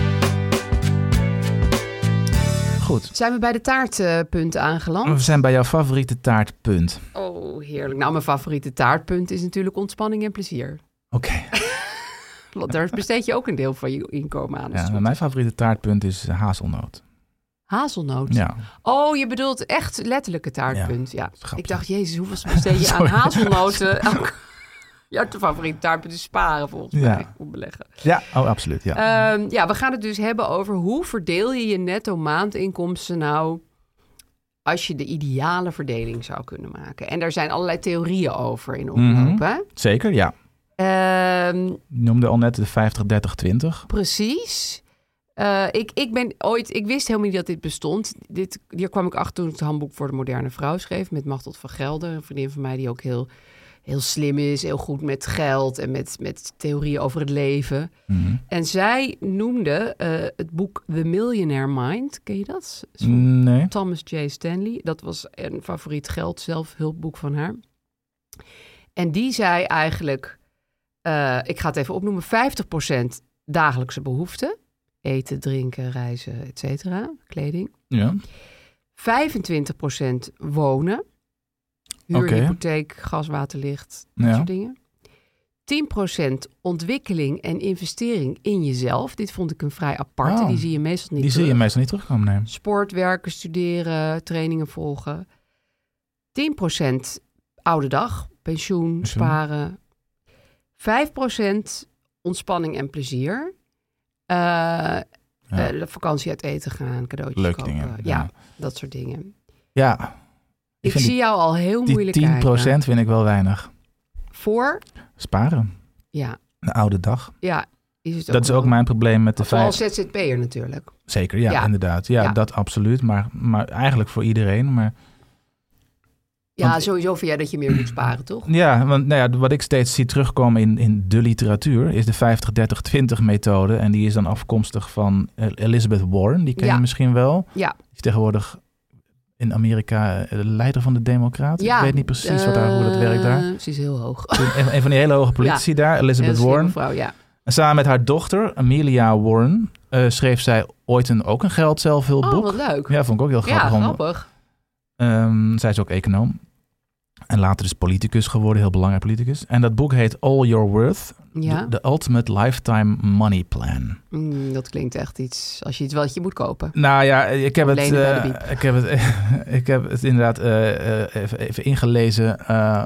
S6: Goed.
S7: Zijn we bij de taartpunt aangeland?
S6: We zijn bij jouw favoriete taartpunt.
S7: Oh, heerlijk. Nou, mijn favoriete taartpunt is natuurlijk ontspanning en plezier.
S6: Oké. Okay.
S7: Want daar besteed je ook een deel van je inkomen aan.
S6: Ja, mijn favoriete taartpunt is hazelnoot.
S7: Hazelnoot?
S6: Ja.
S7: Oh, je bedoelt echt letterlijke taartpunt. Ja. ja. Ik dacht, jezus, hoeveel besteed je aan hazelnoten? Jouw favoriete taartpunt is sparen, volgens mij. Ja. Om beleggen.
S6: Ja, oh, absoluut. Ja.
S7: Um, ja, we gaan het dus hebben over hoe verdeel je je netto maandinkomsten nou als je de ideale verdeling zou kunnen maken. En daar zijn allerlei theorieën over in omloop. Mm-hmm. Hè?
S6: Zeker, ja.
S7: Um,
S6: je noemde al net de vijftig dertig twintig.
S7: Precies. Uh, ik, ik ben ooit, ik wist helemaal niet dat dit bestond. Dit, hier kwam ik achter toen ik het handboek voor de moderne vrouw schreef met Machteld van Gelder, een vriendin van mij die ook heel, heel slim is, heel goed met geld en met, met theorieën over het leven. Mm-hmm. En zij noemde uh, het boek The Millionaire Mind. Ken je dat? Van
S6: nee.
S7: Thomas J. Stanley. Dat was een favoriet geld zelfhulpboek van haar. En die zei eigenlijk, uh, ik ga het even opnoemen, vijftig procent dagelijkse behoeften. Eten, drinken, reizen, et cetera. Kleding.
S6: Ja.
S7: vijfentwintig procent wonen. Huur, okay. Hypotheek, gas, water, licht. Dat ja. soort dingen. tien procent ontwikkeling en investering in jezelf. Dit vond ik een vrij aparte. Oh, die zie je meestal niet
S6: Die
S7: terug.
S6: zie je meestal niet terugkomen, nee.
S7: Sport, werken, studeren, trainingen volgen. tien procent oude dag, pensioen, pensioen. sparen. vijf procent ontspanning en plezier. Uh, ja. uh, de vakantie uit eten gaan, cadeautjes
S6: Leuke
S7: kopen.
S6: dingen.
S7: Ja, ja, dat soort dingen.
S6: Ja.
S7: Ik, ik zie jou al heel moeilijk
S6: die tien procent
S7: kijken.
S6: vind ik wel weinig.
S7: Voor?
S6: Sparen.
S7: Ja.
S6: De oude dag.
S7: Ja. Is het
S6: dat
S7: ook
S6: is ook mijn probleem met de
S7: vijf...
S6: vijf...
S7: Vooral Z Z P'er natuurlijk.
S6: Zeker, ja, ja. inderdaad. Ja, ja, dat absoluut. Maar, maar eigenlijk voor iedereen. Maar...
S7: Ja, want, sowieso vind jij dat je meer moet sparen, toch?
S6: Ja, want nou ja, wat ik steeds zie terugkomen in, in de literatuur is de vijftig dertig twintig methode. En die is dan afkomstig van Elizabeth Warren. Die ken ja. je misschien wel.
S7: Ja.
S6: Die is tegenwoordig in Amerika de leider van de Democraten. Ja. Ik weet niet precies uh, wat daar, hoe dat werkt daar.
S7: Ze is heel hoog.
S6: Een, een van die hele hoge politici ja. daar, Elizabeth Warren.
S7: Vrouw, ja.
S6: En samen met haar dochter, Amelia Warren, uh, schreef zij ooit een, ook een geld-zelfhulpboek.
S7: Oh, wat leuk.
S6: Ja, vond ik ook heel grappig.
S7: Ja, grappig.
S6: Um, zij is ook econoom. En later dus politicus geworden, heel belangrijk politicus. En dat boek heet All Your Worth, ja. The Ultimate Lifetime Money Plan.
S7: Mm, dat klinkt echt iets, als je iets wat je moet kopen.
S6: Nou ja, ik heb, het, uh, ik heb, het, ik heb het inderdaad uh, uh, even, even ingelezen. Uh,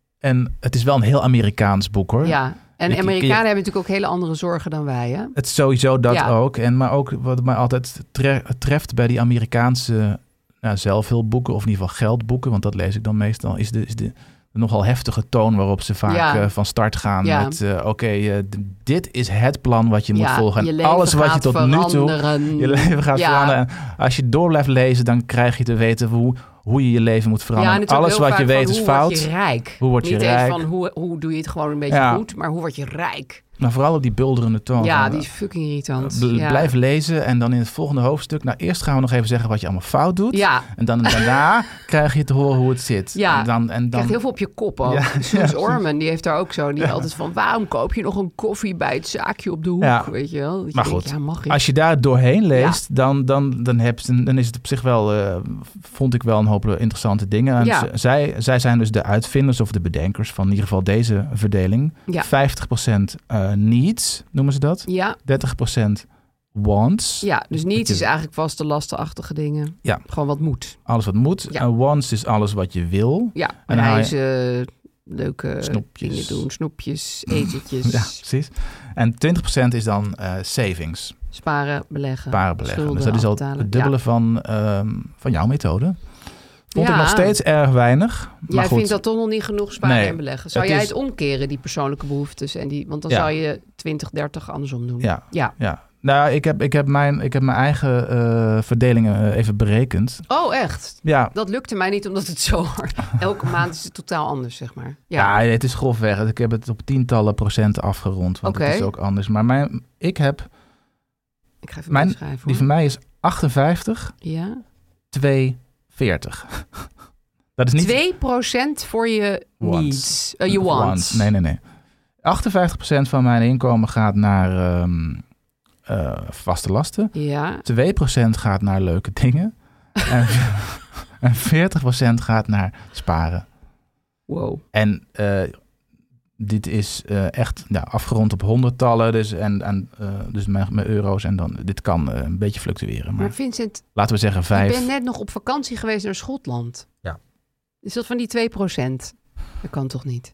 S6: en het is wel een heel Amerikaans boek, hoor.
S7: Ja, en ik, Amerikanen je, hebben natuurlijk ook hele andere zorgen dan wij, hè?
S6: Het is sowieso dat ja. ook. En, maar ook wat mij altijd tre- treft bij die Amerikaanse... Ja, zelfhulpboeken of in ieder geval geldboeken, want dat lees ik dan meestal, is de, is de, de nogal heftige toon waarop ze vaak ja. uh, van start gaan ja. met uh, oké, okay, uh, d- dit is het plan wat je ja, moet volgen. En alles wat je tot veranderen. nu toe, je leven gaat ja. veranderen. En als je door blijft lezen, dan krijg je te weten hoe, hoe je je leven moet veranderen. Ja, alles wat je weet is fout.
S7: Hoe word je rijk?
S6: Hoe word je
S7: Niet
S6: rijk?
S7: Niet van hoe, hoe doe je het gewoon een beetje ja. goed, maar hoe word je rijk?
S6: Maar vooral op die bulderende toon.
S7: Ja,
S6: van,
S7: die is fucking irritant.
S6: B-
S7: ja.
S6: Blijf lezen en dan in het volgende hoofdstuk... Nou, eerst gaan we nog even zeggen wat je allemaal fout doet.
S7: Ja.
S6: En dan daarna krijg je te horen hoe het zit.
S7: Ja,
S6: en dan, en dan...
S7: je krijgt heel veel op je kop ook. Ja. Soos ja. Orman, die heeft daar ook zo. Die ja. altijd van, waarom koop je nog een koffie bij het zaakje op de hoek? Ja. Weet je wel? Dat
S6: maar
S7: je
S6: goed,
S7: denkt, ja, mag ik?
S6: Als je daar doorheen leest... Ja. Dan, dan, dan, heb je, dan is het op zich wel... Uh, vond ik wel een hoop interessante dingen. En
S7: ja.
S6: z- zij, zij zijn dus de uitvinders of de bedenkers... van in ieder geval deze verdeling.
S7: Ja.
S6: vijftig procent uh, needs... noemen ze dat?
S7: Ja.
S6: dertig procent wants.
S7: Ja, dus niets is eigenlijk vaste lastenachtige dingen.
S6: Ja.
S7: Gewoon wat moet.
S6: Alles wat moet.
S7: Ja.
S6: En wants is alles wat je wil.
S7: Ja, en reizen, leuke
S6: snoepjes.
S7: dingen doen, snoepjes, etentjes.
S6: Ja, precies. En twintig procent is dan uh, savings.
S7: Sparen, beleggen.
S6: Sparen, beleggen.
S7: Schulden,
S6: dus dat is al
S7: afbetalen.
S6: het dubbele
S7: ja.
S6: van, um, van jouw methode. Vond
S7: ja.
S6: ik nog steeds erg weinig. Maar
S7: jij
S6: goed.
S7: vindt dat toch nog niet genoeg sparen
S6: nee,
S7: en beleggen. Zou
S6: het
S7: jij
S6: is...
S7: het omkeren, die persoonlijke behoeftes? En die, want dan
S6: ja.
S7: zou je twintig, dertig andersom doen.
S6: Ja,
S7: ja.
S6: ja. Nou, ik heb, ik heb, mijn, ik heb mijn eigen uh, verdelingen uh, even berekend.
S7: Oh, echt?
S6: Ja.
S7: Dat lukte mij niet, omdat het zo hard... Elke maand is het totaal anders, zeg maar. Ja,
S6: ja het is grofweg. Ik heb het op tientallen procenten afgerond. Want okay. het is ook anders. Maar mijn, ik heb...
S7: Ik ga even
S6: mijn,
S7: schrijven, hoor.
S6: Die van mij is achtenvijftig,
S7: ja.
S6: twee, veertig. Dat is niet...
S7: twee procent voor je
S6: Wants.
S7: needs. Uh, je wants.
S6: Nee, nee, nee. achtenvijftig procent van mijn inkomen gaat naar um, uh, vaste lasten.
S7: Ja.
S6: twee procent gaat naar leuke dingen. en, en veertig procent gaat naar sparen.
S7: Wow.
S6: En uh, dit is uh, echt ja, afgerond op honderdtallen. Dus, en, en, uh, dus met, met euro's. En dan, dit kan uh, een beetje fluctueren. Maar,
S7: Maar Vincent,
S6: laten we zeggen vijf.
S7: je bent net nog op vakantie geweest naar Schotland.
S6: Ja.
S7: Is dat van die twee procent? Dat kan toch niet?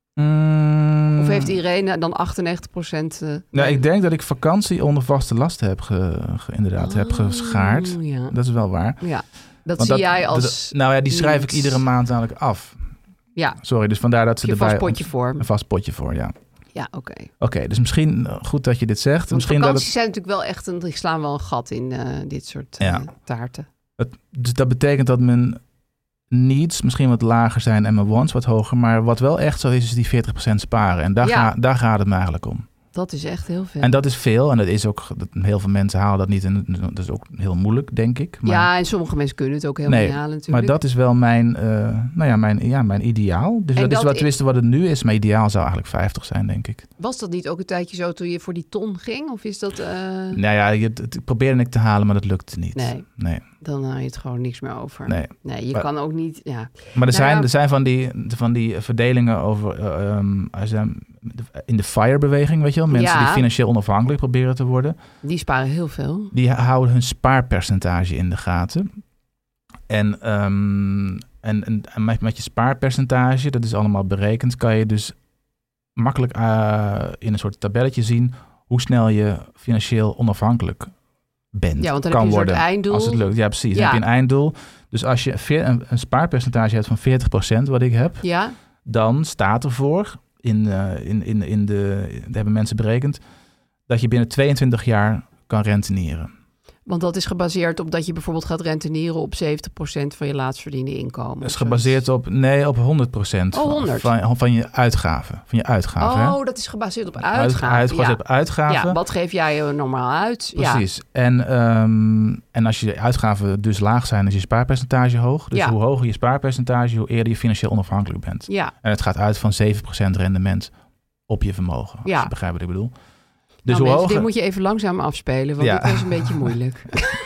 S6: Mm,
S7: Of heeft Irene dan achtennegentig procent? Uh,
S6: nou, ik denk dat ik vakantie onder vaste lasten heb, ge, ge, inderdaad,
S7: oh,
S6: heb geschaard.
S7: Ja,
S6: Dat is wel waar.
S7: ja. dat
S6: Want
S7: zie
S6: dat,
S7: jij als...
S6: dat, nou ja, die schrijf ik
S7: niets.
S6: iedere maand eigenlijk af.
S7: Ja,
S6: Sorry, dus vandaar dat ze
S7: je
S6: erbij...
S7: vast potje voor.
S6: Een vast potje voor, ja.
S7: Ja, oké.
S6: Oké, okay, dus misschien uh, goed dat je dit zegt.
S7: Want
S6: misschien
S7: vakanties
S6: dat
S7: zijn natuurlijk wel echt een... Die slaan wel een gat in uh, dit soort uh,
S6: Ja.
S7: taarten.
S6: het, het, dus dat betekent dat mijn needs misschien wat lager zijn en mijn wants wat hoger. Maar wat wel echt zo is, is die veertig procent sparen. En daar,
S7: Ja.
S6: ga, daar gaat het me eigenlijk om.
S7: Dat is echt heel veel.
S6: En dat is veel. En dat is ook, dat, heel veel mensen halen dat niet. En dat is ook heel moeilijk, denk ik. Maar,
S7: ja, en sommige mensen kunnen het ook helemaal
S6: nee,
S7: niet halen natuurlijk.
S6: maar dat is wel mijn, uh, nou ja, mijn, ja, mijn ideaal. Dus
S7: En
S6: dat,
S7: dat
S6: is wat,
S7: i-
S6: tenminste wat het nu is. Mijn ideaal zou eigenlijk vijftig zijn, denk ik.
S7: Was dat niet ook een tijdje zo toen je voor die ton ging? Of is dat... Uh...
S6: Nou ja, je- het probeerde ik te halen, maar dat lukte niet.
S7: Nee.
S6: nee.
S7: Dan hou je het gewoon niks meer over.
S6: Nee.
S7: Nee, je
S6: Maar-
S7: kan ook niet... Ja.
S6: Maar er,
S7: Nou
S6: zijn,
S7: ja.
S6: er zijn van die, van die verdelingen over... Uh, um, er zijn in de FIRE-beweging, weet je wel? Mensen
S7: Ja.
S6: die financieel onafhankelijk proberen te worden.
S7: Die sparen heel veel.
S6: Die houden hun spaarpercentage in de gaten. En, um, en, en, en met, met je spaarpercentage, dat is allemaal berekend... kan je dus makkelijk uh, in een soort tabelletje zien... hoe snel je financieel onafhankelijk bent.
S7: Ja, want dan
S6: kan
S7: heb je een
S6: worden,
S7: soort einddoel.
S6: Als het lukt, ja precies. Dan
S7: Ja.
S6: heb je een einddoel. Dus als je veer- een, een spaarpercentage hebt van veertig procent, wat ik heb...
S7: Ja,
S6: dan staat ervoor, in, uh, in, in, in de, dat hebben mensen berekend... dat je binnen tweeëntwintig jaar kan rentenieren.
S7: want dat is gebaseerd op dat je bijvoorbeeld gaat rentenieren op zeventig procent van je laatst verdiende inkomen.
S6: Dat is
S7: of
S6: gebaseerd op, nee, op honderd procent
S7: Oh,
S6: van,
S7: honderd.
S6: van, van je uitgaven. Van je uitgaven, hè?
S7: Oh, dat is gebaseerd op
S6: Uit-
S7: uitgaven.
S6: uit-
S7: ja.
S6: gebaseerd op uitgaven.
S7: Ja, wat geef jij er normaal uit?
S6: Precies. En, um, en als je uitgaven dus laag zijn, is je spaarpercentage hoog. Dus
S7: Ja.
S6: hoe hoger je spaarpercentage, hoe eerder je financieel onafhankelijk bent.
S7: Ja, ja.
S6: En het gaat uit van zeven procent rendement op je vermogen. Als
S7: Ja.
S6: je begrijpt wat ik bedoel. Dus
S7: Nou,
S6: hoe
S7: mensen,
S6: hoger...
S7: dit moet je even langzaam afspelen, want
S6: Ja.
S7: dit is een beetje moeilijk.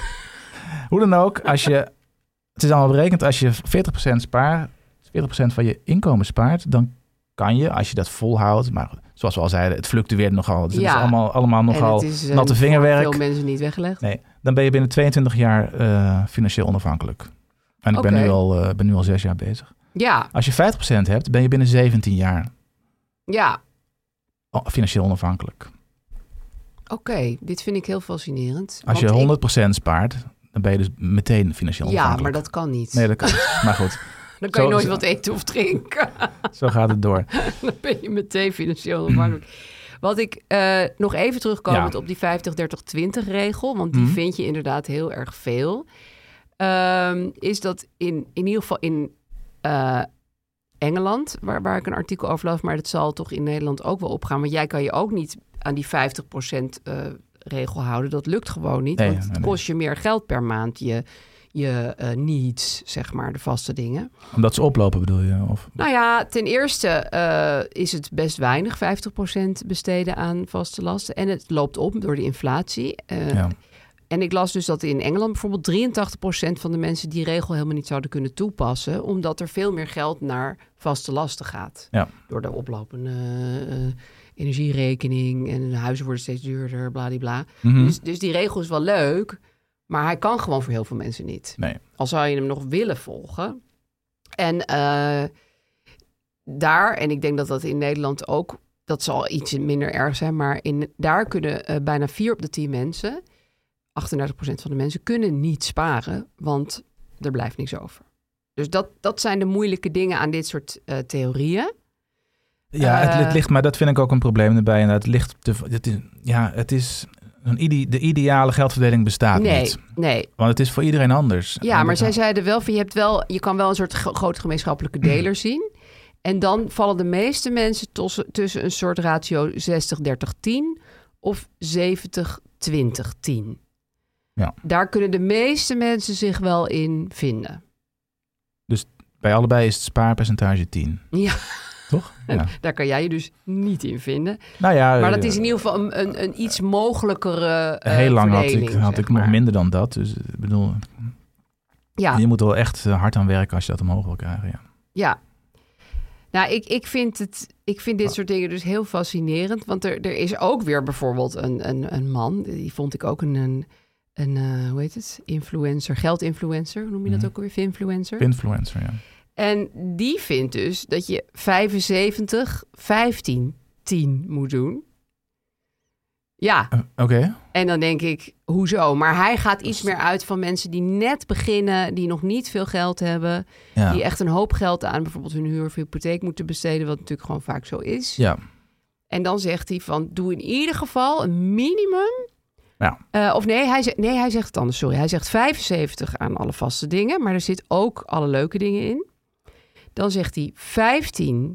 S6: Hoe dan ook, als je, het is allemaal berekend, als je veertig procent spaart, veertig procent van je inkomen spaart, dan kan je, als je dat volhoudt, maar zoals we al zeiden, het fluctueert nogal. Dus het
S7: Ja.
S6: is allemaal, allemaal nogal
S7: en het is, eh,
S6: natte
S7: voor
S6: vingerwerk.
S7: veel mensen niet weggelegd.
S6: Nee, dan ben je binnen tweeëntwintig jaar uh, financieel onafhankelijk. En ik ben,
S7: Oké.
S6: nu al, uh, ben nu al zes jaar bezig.
S7: Ja,
S6: Als je vijftig procent hebt, ben je binnen zeventien jaar
S7: ja.
S6: o- financieel onafhankelijk.
S7: Oké, dit vind ik heel fascinerend.
S6: Als je
S7: want ik-
S6: honderd procent spaart, dan ben je dus meteen financieel
S7: Ja,
S6: onafhankelijk.
S7: maar dat kan niet.
S6: Nee, dat kan niet. Maar goed,
S7: Dan kan je
S6: zo-
S7: nooit
S6: zo-
S7: wat eten of drinken.
S6: zo gaat het door.
S7: Dan ben je meteen financieel onafhankelijk. Wat ik uh, nog even terugkomend
S6: Ja.
S7: op die vijftig dertig twintig regel, want die
S6: Mhm.
S7: vind je inderdaad heel erg veel. Um, is dat in, in ieder geval in uh, Engeland, waar, waar ik een artikel over las, maar dat zal toch in Nederland ook wel opgaan. Want jij kan je ook niet aan die vijftig procent uh, regel houden. Dat lukt gewoon niet,
S6: Nee,
S7: want
S6: nee,
S7: het
S6: nee.
S7: kost je meer geld per maand, je, je uh, needs, zeg maar, de vaste dingen.
S6: Omdat ze oplopen bedoel je? Of...
S7: Nou ja, ten eerste uh, is het best weinig, vijftig procent besteden aan vaste lasten. En het loopt op door de inflatie. Uh,
S6: Ja.
S7: En ik las dus dat in Engeland bijvoorbeeld drieëntachtig procent van de mensen die regel helemaal niet zouden kunnen toepassen, omdat er veel meer geld naar vaste lasten gaat.
S6: Ja.
S7: Door de oplopende uh, energierekening en de huizen worden steeds duurder, bladibla.
S6: Mhm.
S7: Dus, dus die regel is wel leuk, maar hij kan gewoon voor heel veel mensen niet.
S6: Nee.
S7: Al zou je hem nog willen volgen. En uh, daar, en ik denk dat dat in Nederland ook, dat zal iets minder erg zijn, maar in, daar kunnen uh, bijna vier op de tien mensen, achtendertig procent van de mensen, kunnen niet sparen, want er blijft niks over. Dus dat, dat zijn de moeilijke dingen aan dit soort uh, theorieën.
S6: Ja,
S7: Uh,
S6: het, het ligt, maar dat vind ik ook een probleem erbij. En het ligt, te, het is, ja, het is een ide, de ideale geldverdeling bestaat
S7: Nee,
S6: niet.
S7: nee.
S6: Want het is voor iedereen anders.
S7: Ja,
S6: En
S7: maar
S6: dat-
S7: zij zeiden wel van je hebt wel, je kan wel een soort gro- grote gemeenschappelijke deler zien. En dan vallen de meeste mensen tussen, tussen een soort ratio zestig dertig tien of zeventig twintig tien.
S6: Ja.
S7: Daar kunnen de meeste mensen zich wel in vinden.
S6: bij allebei is het spaarpercentage tien.
S7: Ja.
S6: Toch? Ja.
S7: Daar kan jij je dus niet in vinden.
S6: Nou ja,
S7: maar dat is in ieder geval een, een, een iets mogelijkere uh,
S6: heel lang had ik,
S7: verdeling,
S6: had
S7: zeg
S6: ik
S7: maar.
S6: nog minder dan dat. Dus ik bedoel,
S7: ja.
S6: je moet er wel echt hard aan werken als je dat omhoog wil krijgen. Ja.
S7: Ja. Nou, ik, ik, vind het, ik vind dit soort dingen dus heel fascinerend. Want er, er is ook weer bijvoorbeeld een, een, een man. Die vond ik ook een, een, een uh, hoe heet het? Influencer, geldinfluencer. Hoe noem je dat ook alweer? Finfluencer?
S6: Finfluencer, ja.
S7: En die vindt dus dat je vijfenzeventig, vijftien, tien moet doen. Ja.
S6: Uh, Oké. Okay.
S7: En dan denk ik, hoezo? Maar hij gaat iets meer uit van mensen die net beginnen, die nog niet veel geld hebben, ja. die echt een hoop geld aan bijvoorbeeld hun huur of hypotheek moeten besteden, wat natuurlijk gewoon vaak zo is.
S6: Ja.
S7: En dan zegt hij van, doe in ieder geval een minimum.
S6: Ja.
S7: Uh, of nee hij, zegt, nee, hij zegt het anders, sorry. Hij zegt vijfenzeventig aan alle vaste dingen, maar er zit ook alle leuke dingen in. Dan zegt hij vijftien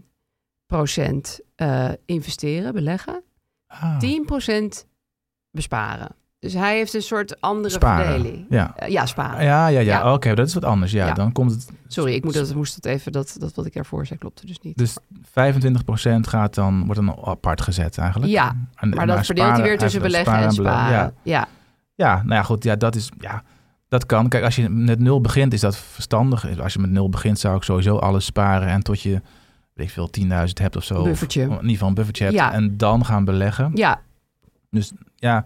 S7: procent uh, investeren, beleggen. Ah. tien procent besparen. Dus hij heeft een soort andere
S6: sparen.
S7: verdeling.
S6: Ja.
S7: Uh, ja, sparen.
S6: Ja, ja, ja.
S7: ja.
S6: Oké, okay, dat is wat anders. Ja,
S7: ja.
S6: dan komt het...
S7: Sorry, ik moet dat, moest het even... Dat, dat wat ik ervoor zei klopte dus niet.
S6: Dus vijfentwintig procent gaat dan, wordt dan apart gezet eigenlijk.
S7: Ja, en, maar dat verdeelt hij weer tussen beleggen en sparen. Ja. Ja.
S6: ja, nou ja, goed. Ja, dat is... Ja, dat kan. Kijk, als je met nul begint, is dat verstandig. Als je met nul begint, zou ik sowieso alles sparen. En tot je, weet ik veel, tienduizend hebt of zo.
S7: Buffertje.
S6: Of in ieder geval een buffertje hebt.
S7: Ja.
S6: En dan gaan beleggen.
S7: Ja.
S6: Dus ja,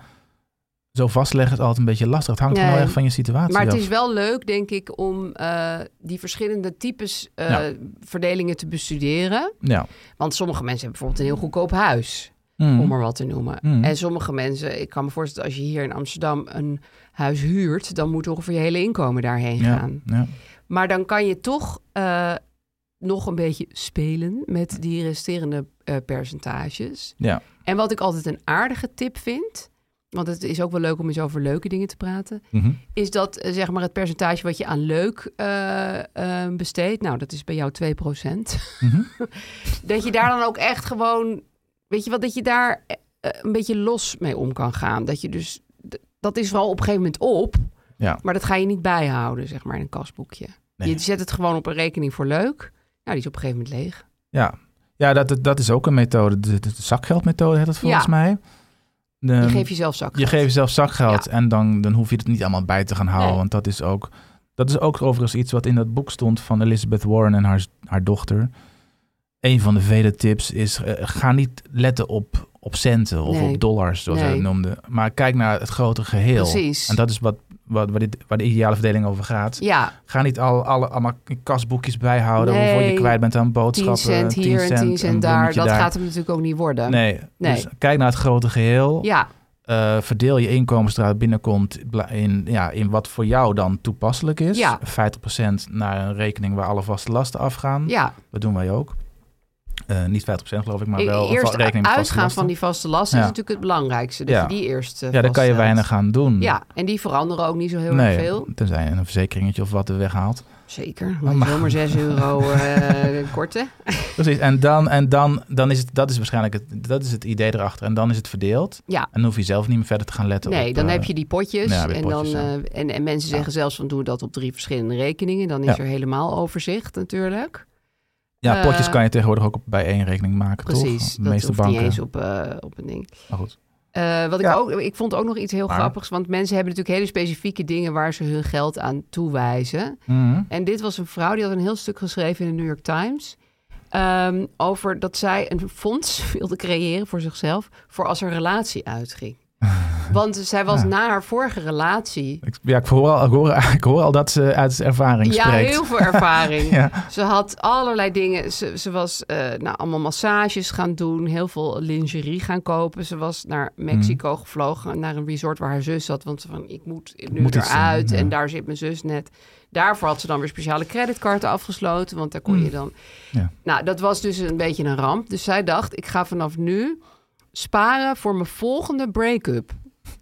S6: zo vastleggen is altijd een beetje lastig. Het hangt nee. heel erg van je situatie
S7: Maar het
S6: af.
S7: is wel leuk, denk ik, om uh, die verschillende types uh, ja. verdelingen te bestuderen.
S6: Ja.
S7: Want sommige mensen hebben bijvoorbeeld een heel goedkoop huis.
S6: Mm.
S7: Om maar wat te noemen.
S6: Mm.
S7: En sommige mensen, ik kan me voorstellen, als je hier in Amsterdam een huis huurt, dan moet ongeveer je hele inkomen daarheen
S6: ja.
S7: gaan.
S6: Ja.
S7: Maar dan kan je toch uh, nog een beetje spelen met die resterende uh, percentages.
S6: Ja.
S7: En wat ik altijd een aardige tip vind, want het is ook wel leuk om eens over leuke dingen te praten,
S6: mm-hmm.
S7: is dat uh, zeg maar het percentage wat je aan leuk uh, uh, besteedt, nou dat is bij jou twee procent,
S6: mm-hmm.
S7: dat je daar dan ook echt gewoon, weet je wat, dat je daar uh, een beetje los mee om kan gaan. Dat je dus, d- dat is vooral op een gegeven moment op,
S6: ja.
S7: maar dat ga je niet bijhouden, zeg maar, in een kasboekje.
S6: Nee.
S7: Je zet het gewoon op een rekening voor leuk, nou die is op een gegeven moment leeg.
S6: Ja, ja dat, dat is ook een methode. De, de, de zakgeldmethode heet het volgens
S7: ja.
S6: mij. De,
S7: je geeft jezelf zakgeld.
S6: Je geeft jezelf zakgeld
S7: ja.
S6: en dan, dan hoef je het niet allemaal bij te gaan houden.
S7: Nee.
S6: Want dat is ook, dat is ook overigens iets wat in dat boek stond van Elizabeth Warren en haar, haar dochter. Een van de vele tips is, uh, ga niet letten op, op centen of
S7: nee.
S6: op dollars, zoals
S7: nee.
S6: hij het noemde. Maar kijk naar het grote geheel.
S7: Precies.
S6: En dat is wat, wat, waar, dit, waar de ideale verdeling over gaat.
S7: Ja.
S6: Ga niet al, alle, allemaal kasboekjes bijhouden
S7: nee.
S6: hoeveel je kwijt bent aan boodschappen.
S7: tien cent hier tien cent, en tien cent daar. Dat
S6: daar.
S7: gaat hem natuurlijk ook niet worden.
S6: Nee,
S7: nee.
S6: Dus kijk naar het grote geheel.
S7: Ja.
S6: Uh, verdeel je inkomensstraat binnenkomt in, ja, in wat voor jou dan toepasselijk is.
S7: Ja.
S6: vijftig procent naar een rekening waar alle vaste lasten afgaan.
S7: Ja.
S6: Dat doen wij ook. Uh, niet vijftig procent geloof ik, maar wel
S7: eerst
S6: een rekening met vaste
S7: uitgaan
S6: lasten.
S7: van die vaste lasten
S6: ja.
S7: is natuurlijk het belangrijkste. Dat
S6: ja.
S7: je die eerst uh,
S6: Ja, daar kan je weinig gaan doen.
S7: Ja, en die veranderen ook niet zo heel
S6: nee,
S7: erg veel.
S6: Tenzij je een verzekeringetje of wat er weghaalt.
S7: Zeker, maar oh, zomaar zes euro uh, korte.
S6: Precies, en dan, en dan, dan is het, dat is waarschijnlijk het, dat is het idee erachter. En dan is het verdeeld.
S7: Ja.
S6: En dan hoef je zelf niet meer verder te gaan letten
S7: nee,
S6: op...
S7: dan
S6: uh,
S7: heb je die potjes.
S6: Ja,
S7: en,
S6: potjes
S7: dan, uh, en, en mensen zeggen ja. zelfs van doe dat op drie verschillende rekeningen. Dan is
S6: ja.
S7: er helemaal overzicht natuurlijk.
S6: Ja, potjes uh, kan je tegenwoordig ook op, bij één rekening maken,
S7: precies,
S6: toch?
S7: Precies,
S6: de
S7: dat
S6: meeste
S7: hoeft
S6: banken.
S7: niet eens op, uh, op een ding.
S6: Maar goed.
S7: Uh, wat ik
S6: ja.
S7: ook, ik vond ook nog iets heel
S6: maar.
S7: grappigs. Want mensen hebben natuurlijk hele specifieke dingen waar ze hun geld aan toewijzen.
S6: Mm-hmm.
S7: En dit was een vrouw die had een heel stuk geschreven in de New York Times. Um, over dat zij een fonds wilde creëren voor zichzelf. Voor als haar relatie uitging. Want zij was ja. na haar vorige relatie...
S6: Ik, ja, ik hoor, al, ik, hoor, ik hoor al dat ze uit ervaring
S7: ja,
S6: spreekt.
S7: Ja, heel veel ervaring.
S6: ja.
S7: Ze had allerlei dingen. Ze, ze was uh, nou, allemaal massages gaan doen. Heel veel lingerie gaan kopen. Ze was naar Mexico mm. gevlogen. Naar een resort waar haar zus zat. Want ze van, ik moet nu moet eruit. Ja. En daar zit mijn zus net. Daarvoor had ze dan weer speciale creditcards afgesloten. Want daar kon mm. je dan...
S6: Ja.
S7: Nou, dat was dus een beetje een ramp. Dus zij dacht, ik ga vanaf nu sparen voor mijn volgende break-up.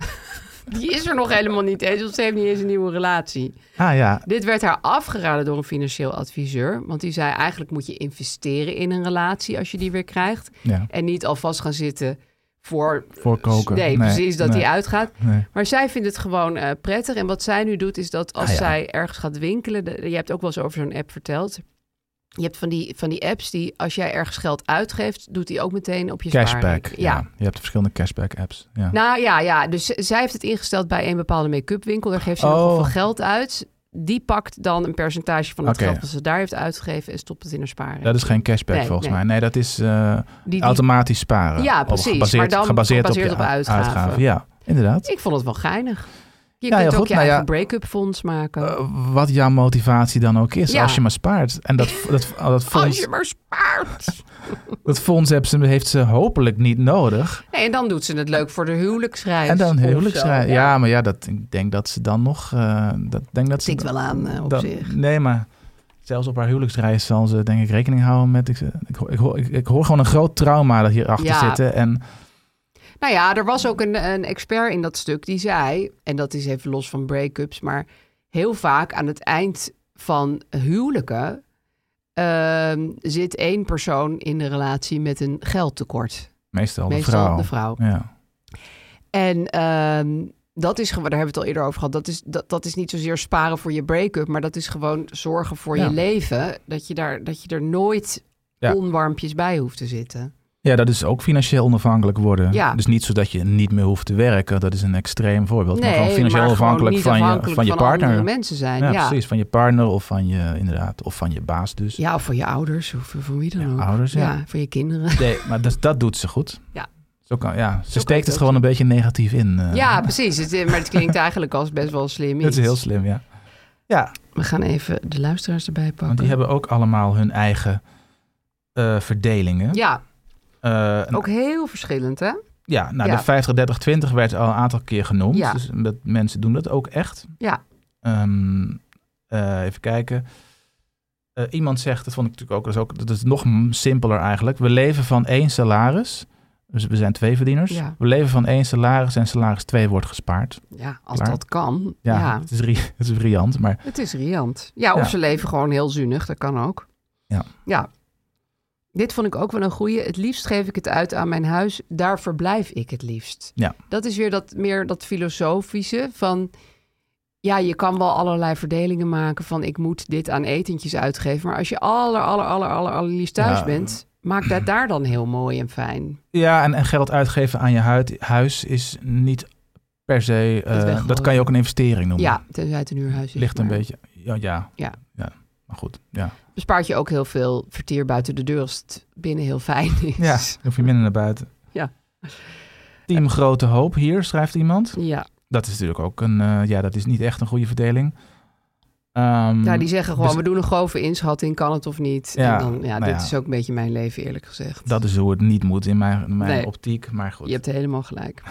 S7: Die is er nog helemaal niet eens, want ze heeft niet eens een nieuwe relatie.
S6: Ah, ja.
S7: Dit werd haar afgeraden door een financieel adviseur. Want die zei, eigenlijk moet je investeren in een relatie als je die weer krijgt.
S6: Ja.
S7: En niet alvast gaan zitten voor...
S6: Voor koken.
S7: Nee, nee precies, dat
S6: nee.
S7: die uitgaat.
S6: Nee.
S7: Maar zij vindt het gewoon uh, prettig. En wat zij nu doet, is dat als
S6: ah, ja.
S7: zij ergens gaat winkelen... De, je hebt ook wel eens over zo'n app verteld... Je hebt van die, van die apps die als jij ergens geld uitgeeft, doet die ook meteen op je
S6: Cashback,
S7: spaarrekening.
S6: ja.
S7: Ja.
S6: Je hebt verschillende cashback-apps. Ja.
S7: Nou ja, ja, dus zij heeft het ingesteld bij een bepaalde make-up winkel. Daar geeft ze
S6: Oh.
S7: nogal veel geld uit. Die pakt dan een percentage van het
S6: Oké.
S7: geld dat ze daar heeft uitgegeven en stopt het in haar spaarrekening.
S6: Dat is geen cashback
S7: Nee,
S6: volgens
S7: nee.
S6: mij. Nee, dat is uh,
S7: Die- die-
S6: automatisch sparen.
S7: Ja,
S6: Of
S7: precies,
S6: Gebaseerd,
S7: maar dan
S6: gebaseerd,
S7: gebaseerd
S6: op, je
S7: op uitgaven.
S6: Ja, inderdaad.
S7: Ik vond het wel geinig. Je
S6: Ja,
S7: kunt
S6: heel
S7: ook
S6: goed.
S7: je
S6: Nou
S7: eigen
S6: ja,
S7: break-up fonds maken.
S6: Uh, wat jouw motivatie dan ook is,
S7: Ja.
S6: als je maar spaart. En dat, dat, dat, fonds,
S7: Als je maar spaart.
S6: dat fonds heeft ze, heeft ze hopelijk niet nodig.
S7: Nee, en dan doet ze het leuk voor de huwelijksreis.
S6: En dan
S7: of
S6: huwelijksreis.
S7: zo.
S6: Ja, maar ja, dat, ik denk dat ze dan nog... Uh, dat, denk dat ze,
S7: Tikt wel aan uh, op
S6: dat,
S7: zich.
S6: Nee, maar zelfs op haar huwelijksreis zal ze denk ik rekening houden met... Ik, ik, ik, hoor, ik, ik hoor gewoon een groot trauma dat hierachter
S7: Ja.
S6: zitten. En
S7: Nou ja, er was ook een, een expert in dat stuk die zei... en dat is even los van break-ups... maar heel vaak aan het eind van huwelijken... Uh, zit één persoon in de relatie met een geldtekort.
S6: meestal de
S7: Meestal
S6: vrouw.
S7: de vrouw.
S6: Ja.
S7: En uh, dat is gewoon, daar hebben we het al eerder over gehad... dat is, dat, dat is niet zozeer sparen voor je break-up... maar dat is gewoon zorgen voor
S6: Ja.
S7: je leven... dat je, daar, dat je er nooit
S6: Ja.
S7: onwarmpjes bij hoeft te zitten.
S6: Ja, dat is ook financieel onafhankelijk worden.
S7: Ja.
S6: Dus niet zodat je niet meer hoeft te werken. Dat is een extreem voorbeeld. maar
S7: Nee,
S6: gewoon financieel
S7: maar gewoon
S6: onafhankelijk
S7: niet
S6: van je,
S7: afhankelijk
S6: van je
S7: van andere
S6: partner.
S7: mensen zijn.
S6: Ja,
S7: Ja,
S6: precies. Van je partner of van je, inderdaad, of van je baas dus.
S7: Ja, of voor je ouders, of voor wie dan
S6: Ja,
S7: ook.
S6: ouders, ja.
S7: voor je kinderen.
S6: Nee, maar dat, dat doet ze goed.
S7: Ja.
S6: Zo kan, ja. Ze
S7: kan je
S6: steekt
S7: het
S6: het
S7: ook
S6: gewoon een beetje negatief in. Uh,
S7: Ja, precies. Het, maar het klinkt eigenlijk als best wel slim iets.
S6: Dat is heel slim, ja. Ja,
S7: We gaan even de luisteraars erbij pakken.
S6: want die hebben ook allemaal hun eigen uh, verdelingen.
S7: Ja,
S6: Uh,
S7: ook heel verschillend, hè?
S6: Ja, nou
S7: Ja.
S6: de vijftig dertig twintig werd al een aantal keer genoemd.
S7: Ja.
S6: Dus dat, mensen doen dat ook echt.
S7: Ja.
S6: Um, uh, even kijken. Uh, iemand zegt, dat vond ik natuurlijk ook, dat is, ook, dat is nog simpeler eigenlijk. We leven van één salaris. Dus we zijn twee verdieners.
S7: Ja.
S6: We leven van één salaris en salaris twee wordt gespaard.
S7: Ja, als
S6: Klaar.
S7: dat kan.
S6: Ja,
S7: Ja,
S6: Het, is ri- het is briljant, maar
S7: het is riant. Ja, of
S6: Ja.
S7: ze leven gewoon heel zuinig. Dat kan ook.
S6: Ja.
S7: Ja. Dit vond ik ook wel een goeie. Het liefst geef ik het uit aan mijn huis. Daar verblijf ik het liefst.
S6: Ja.
S7: Dat is weer dat meer dat filosofische van... Ja, je kan wel allerlei verdelingen maken van... ik moet dit aan etentjes uitgeven. Maar als je aller, aller, aller, aller, allerliefst thuis
S6: Ja.
S7: bent... maak dat daar dan heel mooi en fijn.
S6: ja, en, en geld uitgeven aan je huid, huis is niet per se, uh,
S7: weggooien.
S6: dat kan je ook een investering noemen.
S7: Ja, tenzij het een huurhuis is.
S6: Ligt een
S7: maar
S6: beetje, ja, ja,
S7: Ja.
S6: ja, maar goed, ja.
S7: bespaart je ook heel veel vertier buiten de deur... als het binnen heel fijn is.
S6: Ja, dan hoef je minder naar buiten.
S7: Ja.
S6: Team Grote Hoop, hier schrijft iemand.
S7: Ja.
S6: Dat is natuurlijk ook een, uh, ja, dat is niet echt een goede verdeling. Um,
S7: Ja, die zeggen gewoon,
S6: dus-
S7: we doen een grove inschatting, kan het of niet?
S6: Ja,
S7: en dan, ja,
S6: nou
S7: dit
S6: ja.
S7: is ook een beetje mijn leven, eerlijk gezegd.
S6: Dat is hoe het niet moet in mijn, in mijn
S7: Nee.
S6: optiek, maar goed.
S7: Je hebt helemaal gelijk.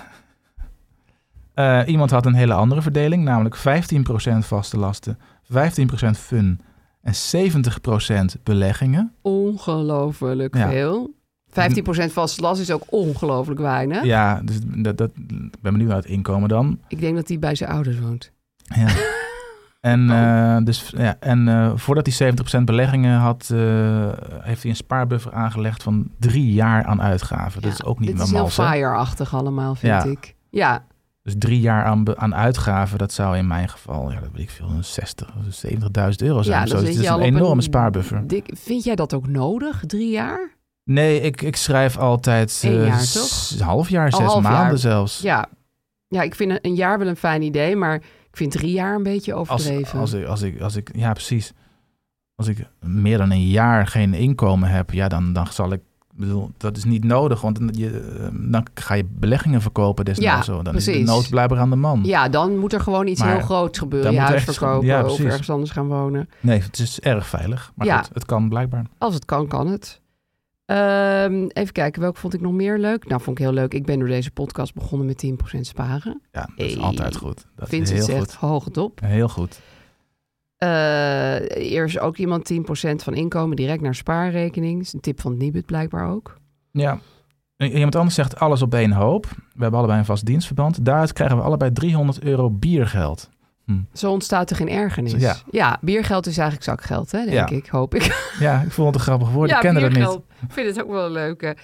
S6: Uh, iemand had een hele andere verdeling, namelijk vijftien procent vaste lasten, vijftien procent fun en zeventig procent beleggingen.
S7: Ongelooflijk
S6: Ja.
S7: veel. vijftien procent vaste last is ook ongelooflijk weinig.
S6: Ja, dus dat, dat, ik ben benieuwd naar het inkomen dan.
S7: Ik denk dat hij bij zijn ouders woont.
S6: Ja. En, uh, dus, ja, en uh, voordat hij zeventig procent beleggingen had, uh, heeft hij een spaarbuffer aangelegd van drie jaar aan uitgaven. Dat
S7: Ja,
S6: is ook niet
S7: dit
S6: meer
S7: is heel
S6: mals, hè?
S7: FIRE-achtig allemaal, vind
S6: Ja.
S7: ik. Ja,
S6: Dus drie jaar aan, be- aan uitgaven, dat zou in mijn geval, ja, dat weet ik veel, zestig, zeventigduizend euro zijn.
S7: ja
S6: of zo.
S7: dan
S6: Dus
S7: zit
S6: het is
S7: je
S6: een
S7: al op
S6: enorme spaarbuffer.
S7: dik- vind jij dat ook nodig, drie jaar?
S6: Nee, ik, ik schrijf altijd
S7: Eén
S6: uh,
S7: jaar,
S6: s-
S7: toch?
S6: een half jaar,
S7: Een
S6: zes
S7: half
S6: maanden
S7: jaar.
S6: zelfs.
S7: Ja. Ja, ik vind een, een jaar wel een fijn idee, maar ik vind drie jaar een beetje
S6: Als,
S7: overdreven.
S6: als, ik, als, ik, als ik, ja precies. Als ik meer dan een jaar geen inkomen heb, ja, dan, dan zal ik, bedoel, dat is niet nodig, want je, dan ga je beleggingen verkopen desnoods.
S7: Ja,
S6: zo. Dan
S7: precies.
S6: is de nood blijkbaar aan de man.
S7: Ja, dan moet er gewoon iets
S6: Maar
S7: heel groots gebeuren.
S6: dan
S7: Je
S6: moet er
S7: huis
S6: echt-
S7: verkopen
S6: ja,
S7: of
S6: precies.
S7: ergens anders gaan wonen.
S6: Nee, het is erg veilig. Maar
S7: Ja.
S6: goed, het kan blijkbaar.
S7: Als het kan, kan het. Ehm, even kijken, welke vond ik nog meer leuk? Nou, vond ik heel leuk. Ik ben door deze podcast begonnen met tien procent sparen.
S6: Ja, dat is
S7: Hey.
S6: altijd goed. Dat
S7: Vindt
S6: is
S7: het
S6: heel
S7: zegt,
S6: goed.
S7: hoge top.
S6: Heel goed.
S7: Uh, eerst ook iemand tien procent van inkomen direct naar spaarrekening. Dat is een tip van het Nibud blijkbaar ook.
S6: Ja. En iemand anders zegt alles op één hoop. We hebben allebei een vast dienstverband. Daaruit krijgen we allebei driehonderd euro biergeld. Hm.
S7: Zo ontstaat er geen ergernis.
S6: Ja.
S7: Ja, biergeld is eigenlijk zakgeld, hè, denk
S6: Ja.
S7: ik, hoop ik.
S6: Ja, ik vond het een grappig woord.
S7: ja,
S6: ik kende dat
S7: biergeld.
S6: niet.
S7: Ik vind het ook wel leuk. hè.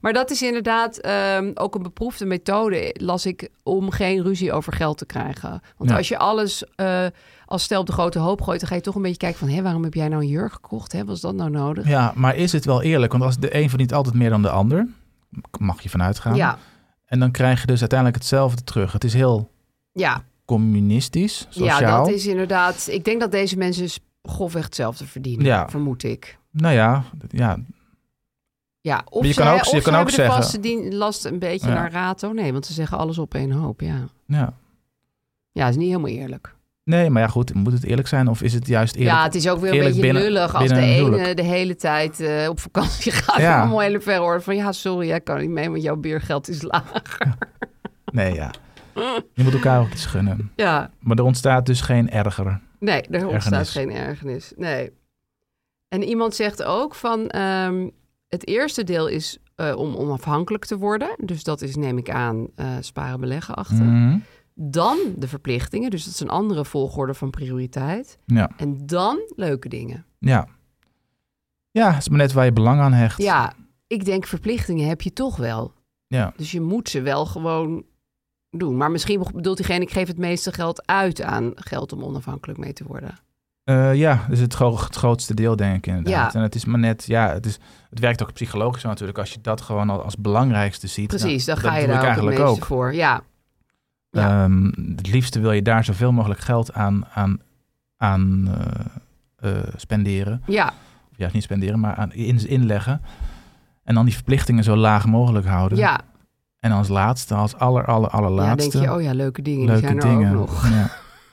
S7: Maar dat is inderdaad um, ook een beproefde methode, las ik, om geen ruzie over geld te krijgen. Want
S6: Ja.
S7: als je alles uh, als stel op de grote hoop gooit, dan ga je toch een beetje kijken van, hé, waarom heb jij nou een jurk gekocht? Hè? Was dat nou nodig?
S6: Ja, maar is het wel eerlijk? Want als de een verdient altijd meer dan de ander, mag je vanuit gaan.
S7: Ja,
S6: En dan krijg je dus uiteindelijk hetzelfde terug. Het is heel
S7: ja.
S6: communistisch, sociaal.
S7: Ja, dat is inderdaad... Ik denk dat deze mensen grofweg hetzelfde verdienen,
S6: Ja.
S7: vermoed ik.
S6: Nou ja, ja,
S7: Ja, of
S6: Maar je
S7: ze,
S6: kan ook-
S7: of
S6: je
S7: ze
S6: kan ook
S7: hebben de
S6: zeggen-
S7: vaste dien, last een beetje
S6: Ja.
S7: naar rato. Nee, want ze zeggen alles op één hoop, ja.
S6: ja.
S7: Ja, is niet helemaal eerlijk.
S6: Nee, maar ja goed, moet het eerlijk zijn of is het juist eerlijk?
S7: Ja, het is ook weer een
S6: eerlijk
S7: beetje
S6: binnen-
S7: lullig als de
S6: binnen een
S7: ene
S6: huwelijk.
S7: de hele tijd uh, op vakantie gaat.
S6: Ja.
S7: En allemaal hele ver hoort van, ja, sorry, jij kan niet mee, want jouw beergeld is lager.
S6: Nee, ja. Je moet elkaar ook iets gunnen.
S7: Ja,
S6: Maar er ontstaat dus geen erger.
S7: nee, er ontstaat
S6: Ergernis.
S7: geen ergernis. Nee. En iemand zegt ook van, um, het eerste deel is uh, om onafhankelijk te worden. Dus dat is, neem ik aan, uh, sparen, beleggen achter.
S6: Mhm.
S7: Dan de verplichtingen, dus dat is een andere volgorde van prioriteit.
S6: Ja,
S7: En dan leuke dingen.
S6: ja. Ja, het is maar net waar je belang aan hecht.
S7: Ja, ik denk verplichtingen heb je toch wel.
S6: Ja,
S7: Dus je moet ze wel gewoon doen. Maar misschien bedoelt diegene, ik geef het meeste geld uit aan geld om onafhankelijk mee te worden.
S6: Uh, ja, dat is het, gro- het grootste deel, denk ik inderdaad.
S7: Ja.
S6: En het is maar net, ja, het, is, het werkt ook psychologisch zo natuurlijk. Als je dat gewoon al als belangrijkste ziet.
S7: Precies, dan
S6: dat
S7: ga je
S6: doe ik
S7: daar ook het
S6: eigenlijk
S7: meeste
S6: ook.
S7: voor. Ja, Ja.
S6: Um, het liefste wil je daar zoveel mogelijk geld aan, aan, aan uh, uh, spenderen.
S7: ja,
S6: Of juist niet spenderen, maar aan in, inleggen. En dan die verplichtingen zo laag mogelijk houden.
S7: ja.
S6: En als laatste, als aller, aller,
S7: Ja,
S6: allerlaatste.
S7: denk je, oh ja, leuke dingen,
S6: leuke
S7: die zijn er
S6: dingen.
S7: ook nog.
S6: Ja.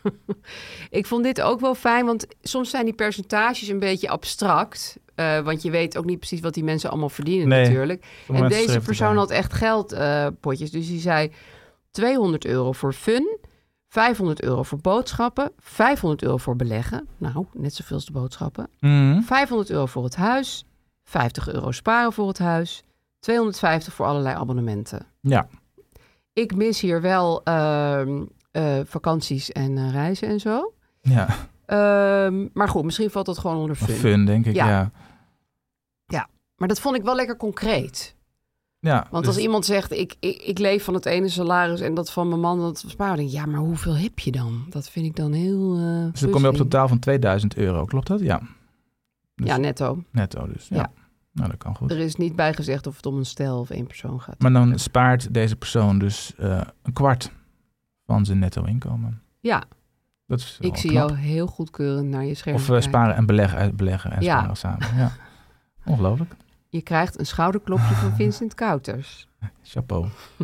S7: Ik vond dit ook wel fijn, want soms zijn die percentages een beetje abstract. Uh, want je weet ook niet precies wat die mensen allemaal verdienen
S6: Nee,
S7: natuurlijk. En
S6: mensen
S7: deze
S6: schreven
S7: persoon
S6: erbij.
S7: had echt geldpotjes. dus die zei tweehonderd euro voor fun, vijfhonderd euro voor boodschappen, vijfhonderd euro voor beleggen. Nou, net zoveel als de boodschappen.
S6: Mhm.
S7: vijfhonderd euro voor het huis, vijftig euro sparen voor het huis, tweehonderdvijftig voor allerlei abonnementen.
S6: Ja.
S7: Ik mis hier wel uh, uh, vakanties en uh, reizen en zo.
S6: Ja.
S7: Um, maar goed, misschien valt dat gewoon onder fun.
S6: Fun, denk ik,
S7: Ja.
S6: ja.
S7: Ja, maar dat vond ik wel lekker concreet.
S6: ja
S7: Want
S6: dus-
S7: als iemand zegt, ik, ik, ik leef van het ene salaris en dat van mijn man, dat sparen, denk ik, ja, maar hoeveel heb je dan? Dat vind ik dan heel uh,
S6: Dus dan kom je op
S7: puzzling.
S6: totaal van tweeduizend euro, klopt dat? Ja. Dus
S7: Ja, netto.
S6: netto dus. Ja.
S7: Ja.
S6: Nou, dat kan goed.
S7: Er is niet bij gezegd of het om een stel of één persoon gaat.
S6: Maar dan spaart deze persoon dus uh, een kwart van zijn netto inkomen.
S7: Ja,
S6: Dat is wel
S7: ik zie
S6: knap.
S7: jou heel goedkeurend naar je scherm
S6: Of uh,
S7: kijken.
S6: sparen en beleggen, uit beleggen en
S7: Ja.
S6: sparen samen. Ja. Ongelooflijk.
S7: Je krijgt een schouderklopje van Vincent Kouters.
S6: Chapeau.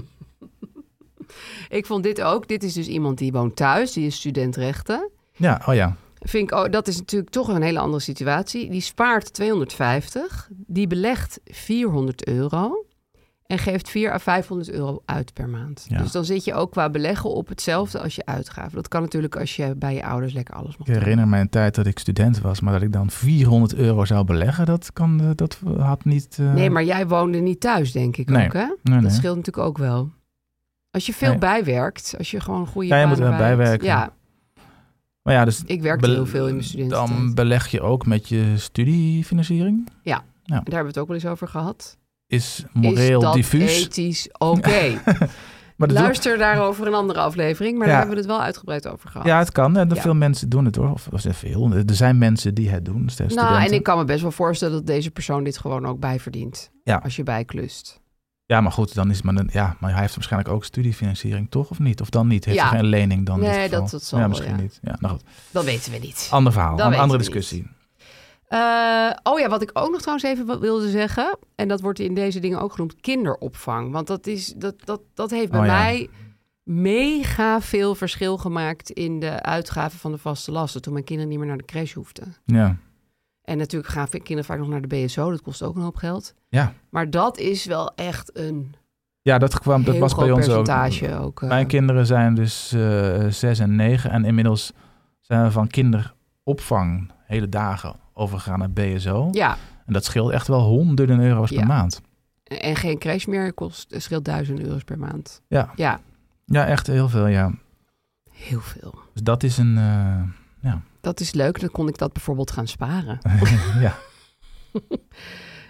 S7: Ik vond dit ook. Dit is dus iemand die woont thuis. Die is student rechten.
S6: Ja, oh ja.
S7: Vind ik, oh, dat is natuurlijk toch een hele andere situatie. Die spaart tweehonderdvijftig. Die belegt vierhonderd euro. En geeft vierhonderd à vijfhonderd euro uit per maand.
S6: Ja.
S7: Dus dan zit je ook qua beleggen op hetzelfde als je uitgaven. Dat kan natuurlijk als je bij je ouders lekker alles mag
S6: Ik
S7: doen.
S6: herinner mij een tijd dat ik student was, maar dat ik dan vierhonderd euro zou beleggen, dat, kan, uh, dat had niet... Uh...
S7: Nee, maar jij woonde niet thuis, denk ik
S6: Nee.
S7: ook, hè?
S6: Nee,
S7: Dat
S6: nee.
S7: scheelt natuurlijk ook wel. Als je veel
S6: Nee.
S7: bijwerkt, als je gewoon goede
S6: Ja, je moet
S7: banen
S6: er
S7: bij hebt.
S6: bijwerken.
S7: Ja,
S6: Maar ja, dus
S7: ik werkte
S6: be-
S7: heel veel in mijn studententijd.
S6: dan beleg je ook met je studiefinanciering.
S7: Daar hebben we het ook wel eens over gehad.
S6: Is moreel
S7: is dat
S6: diffuus.
S7: ethisch oké?
S6: Maar dat
S7: Luister daarover een andere aflevering, maar
S6: Ja.
S7: daar hebben we het wel uitgebreid over gehad.
S6: Ja, het kan. En
S7: Ja.
S6: veel mensen doen het hoor. Of, of veel. Er zijn mensen die het doen. Dus de
S7: nou,
S6: studenten.
S7: en ik kan me best wel voorstellen dat deze persoon dit gewoon ook bijverdient.
S6: Ja.
S7: Als je bijklust.
S6: Ja, maar goed, dan is het maar een, ja, maar hij heeft waarschijnlijk ook studiefinanciering, toch? Of niet? Of dan niet? Heeft
S7: Ja.
S6: hij geen lening dan? in
S7: Nee,
S6: dit geval?
S7: dat- dat zal
S6: Ja,
S7: wel,
S6: misschien
S7: ja.
S6: niet. Ja, nou goed.
S7: Dat weten we niet.
S6: Ander verhaal,
S7: Dat
S6: een
S7: weten
S6: andere
S7: we
S6: discussie.
S7: Uh, oh ja, wat ik ook nog trouwens even wat wilde zeggen, en dat wordt in deze dingen ook genoemd, kinderopvang. Want dat, is, dat, dat, dat heeft bij
S6: Oh ja.
S7: mij mega veel verschil gemaakt in de uitgaven van de vaste lasten. Toen mijn kinderen niet meer naar de crash hoefden.
S6: Ja.
S7: En natuurlijk gaan kinderen vaak nog naar de B S O. Dat kost ook een hoop geld.
S6: Ja.
S7: Maar dat is wel echt een
S6: Ja, dat kwam, dat
S7: heel
S6: was bij
S7: groot
S6: ons ook.
S7: percentage ook. uh,
S6: Mijn kinderen zijn dus uh, zes en negen. En inmiddels zijn we van kinderopvang hele dagen overgegaan naar B S O.
S7: Ja,
S6: En dat scheelt echt wel honderden euro's
S7: Ja.
S6: per maand.
S7: en geen crash meer kost, scheelt duizend euro's per maand.
S6: Ja.
S7: Ja,
S6: Ja, echt heel veel, ja.
S7: heel veel.
S6: Dus dat is een... Uh, ja.
S7: Dat is leuk, dan kon ik dat bijvoorbeeld gaan sparen.
S6: ja.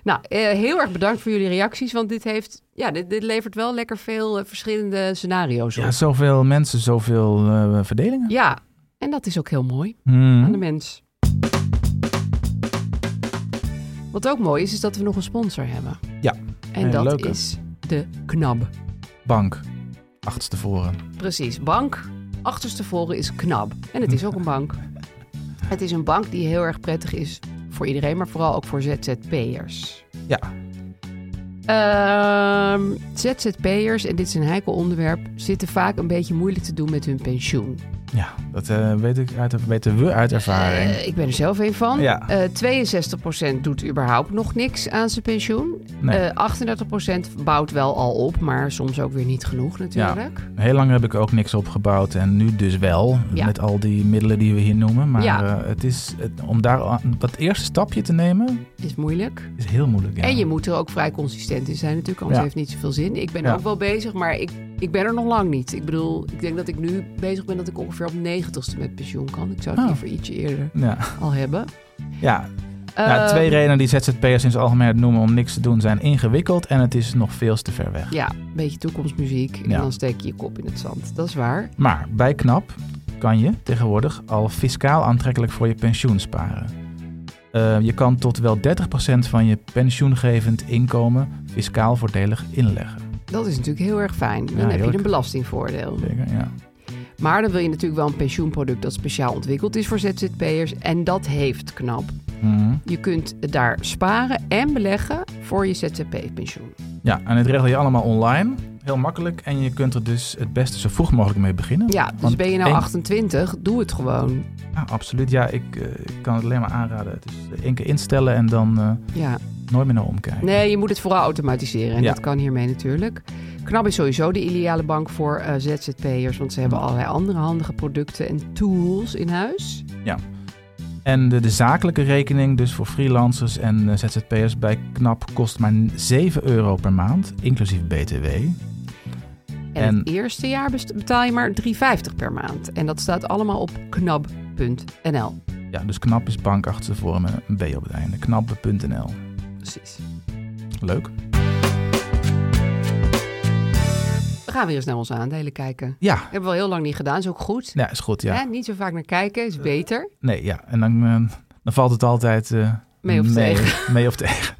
S7: Nou, uh, heel erg bedankt voor jullie reacties. Want dit, heeft, ja, dit, dit levert wel lekker veel uh, verschillende scenario's op.
S6: Ja, zoveel mensen, zoveel uh, verdelingen.
S7: Ja, en dat is ook heel mooi
S6: Hmm.
S7: aan de mens. Wat ook mooi is, is dat we nog een sponsor hebben.
S6: Ja,
S7: En
S6: een
S7: dat
S6: leuke.
S7: is de Knab.
S6: Bank, achterstevoren.
S7: Precies, bank, achterstevoren is Knab. En het is ook een bank. Het is een bank die heel erg prettig is voor iedereen, maar vooral ook voor Z Z P'ers.
S6: Ja,
S7: Ehm Z Z P'ers, en dit is een heikel onderwerp, zitten vaak een beetje moeilijk te doen met hun pensioen.
S6: ja dat uh, weet ik uit, weten we uit ervaring.
S7: Uh, ik ben er zelf een van.
S6: Ja.
S7: Uh, tweeënzestig procent doet überhaupt nog niks aan zijn pensioen.
S6: Nee.
S7: Uh, achtendertig procent bouwt wel al op, maar soms ook weer niet genoeg natuurlijk.
S6: Heel lang heb ik ook niks opgebouwd en nu dus wel.
S7: Ja.
S6: Met al die middelen die we hier noemen. Maar
S7: Ja.
S6: uh, het is, het, om daar dat eerste stapje te nemen
S7: Is moeilijk.
S6: is heel moeilijk. Ja.
S7: En je moet er ook vrij consistent in zijn natuurlijk, anders
S6: Ja.
S7: heeft het niet zoveel zin. Ik ben
S6: Ja.
S7: ook wel bezig, maar ik, ik ben er nog lang niet. Ik bedoel, ik denk dat ik nu bezig ben dat ik ongeveer op negentigste met pensioen kan. Ik zou het
S6: Oh.
S7: liever ietsje eerder
S6: Ja.
S7: al hebben.
S6: Ja. Ja,
S7: Ehm,
S6: twee redenen die Z Z P'ers in het algemeen noemen om niks te doen zijn ingewikkeld en het is nog veel te ver weg.
S7: Ja, een beetje toekomstmuziek en
S6: Ja.
S7: dan steek je je kop in het zand. Dat is waar.
S6: Maar bij Knab kan je tegenwoordig al fiscaal aantrekkelijk voor je pensioen sparen. Uh, je kan tot wel dertig procent van je pensioengevend inkomen fiscaal voordelig inleggen.
S7: Dat is natuurlijk heel erg fijn. Dan
S6: Ja,
S7: heb je
S6: heerlijk.
S7: een belastingvoordeel.
S6: Zeker, ja.
S7: Maar dan wil je natuurlijk wel een pensioenproduct dat speciaal ontwikkeld is voor Z Z P'ers. En dat heeft Knab.
S6: Mhm.
S7: Je kunt daar sparen en beleggen voor je Z Z P-pensioen.
S6: Ja, en het regel je allemaal online. Heel makkelijk. En je kunt er dus het beste zo vroeg mogelijk mee beginnen.
S7: Ja, dus
S6: Want
S7: ben je nou
S6: één-
S7: achtentwintig, doe het gewoon.
S6: Ja, absoluut. Ja, ik, uh, ik kan het alleen maar aanraden. Het is één keer instellen en dan uh,
S7: Ja.
S6: nooit meer naar omkijken.
S7: Nee, je moet het vooral automatiseren. En
S6: Ja.
S7: dat kan hiermee natuurlijk. Knab is sowieso de ideale bank voor uh, Z Z P'ers. Want ze hebben allerlei andere handige producten en tools in huis.
S6: Ja. En de, de zakelijke rekening, dus voor freelancers en uh, Z Z P'ers bij Knab, kost maar zeven euro per maand, inclusief B T W.
S7: En,
S6: En-
S7: het eerste jaar best- betaal je maar drie vijftig per maand. En dat staat allemaal op knab punt n l.
S6: Ja, dus Knab is bank achterstevoren met een B op het einde. knab punt n l.
S7: Precies.
S6: Leuk.
S7: We gaan weer eens naar onze aandelen kijken.
S6: Ja,
S7: Hebben we al heel lang niet gedaan. Is ook goed.
S6: ja is goed, ja.
S7: Hè? Niet zo vaak naar kijken, is beter.
S6: Nee, ja. En dan, uh, dan valt het altijd uh,
S7: Mee of
S6: mee,
S7: tegen.
S6: mee of tegen.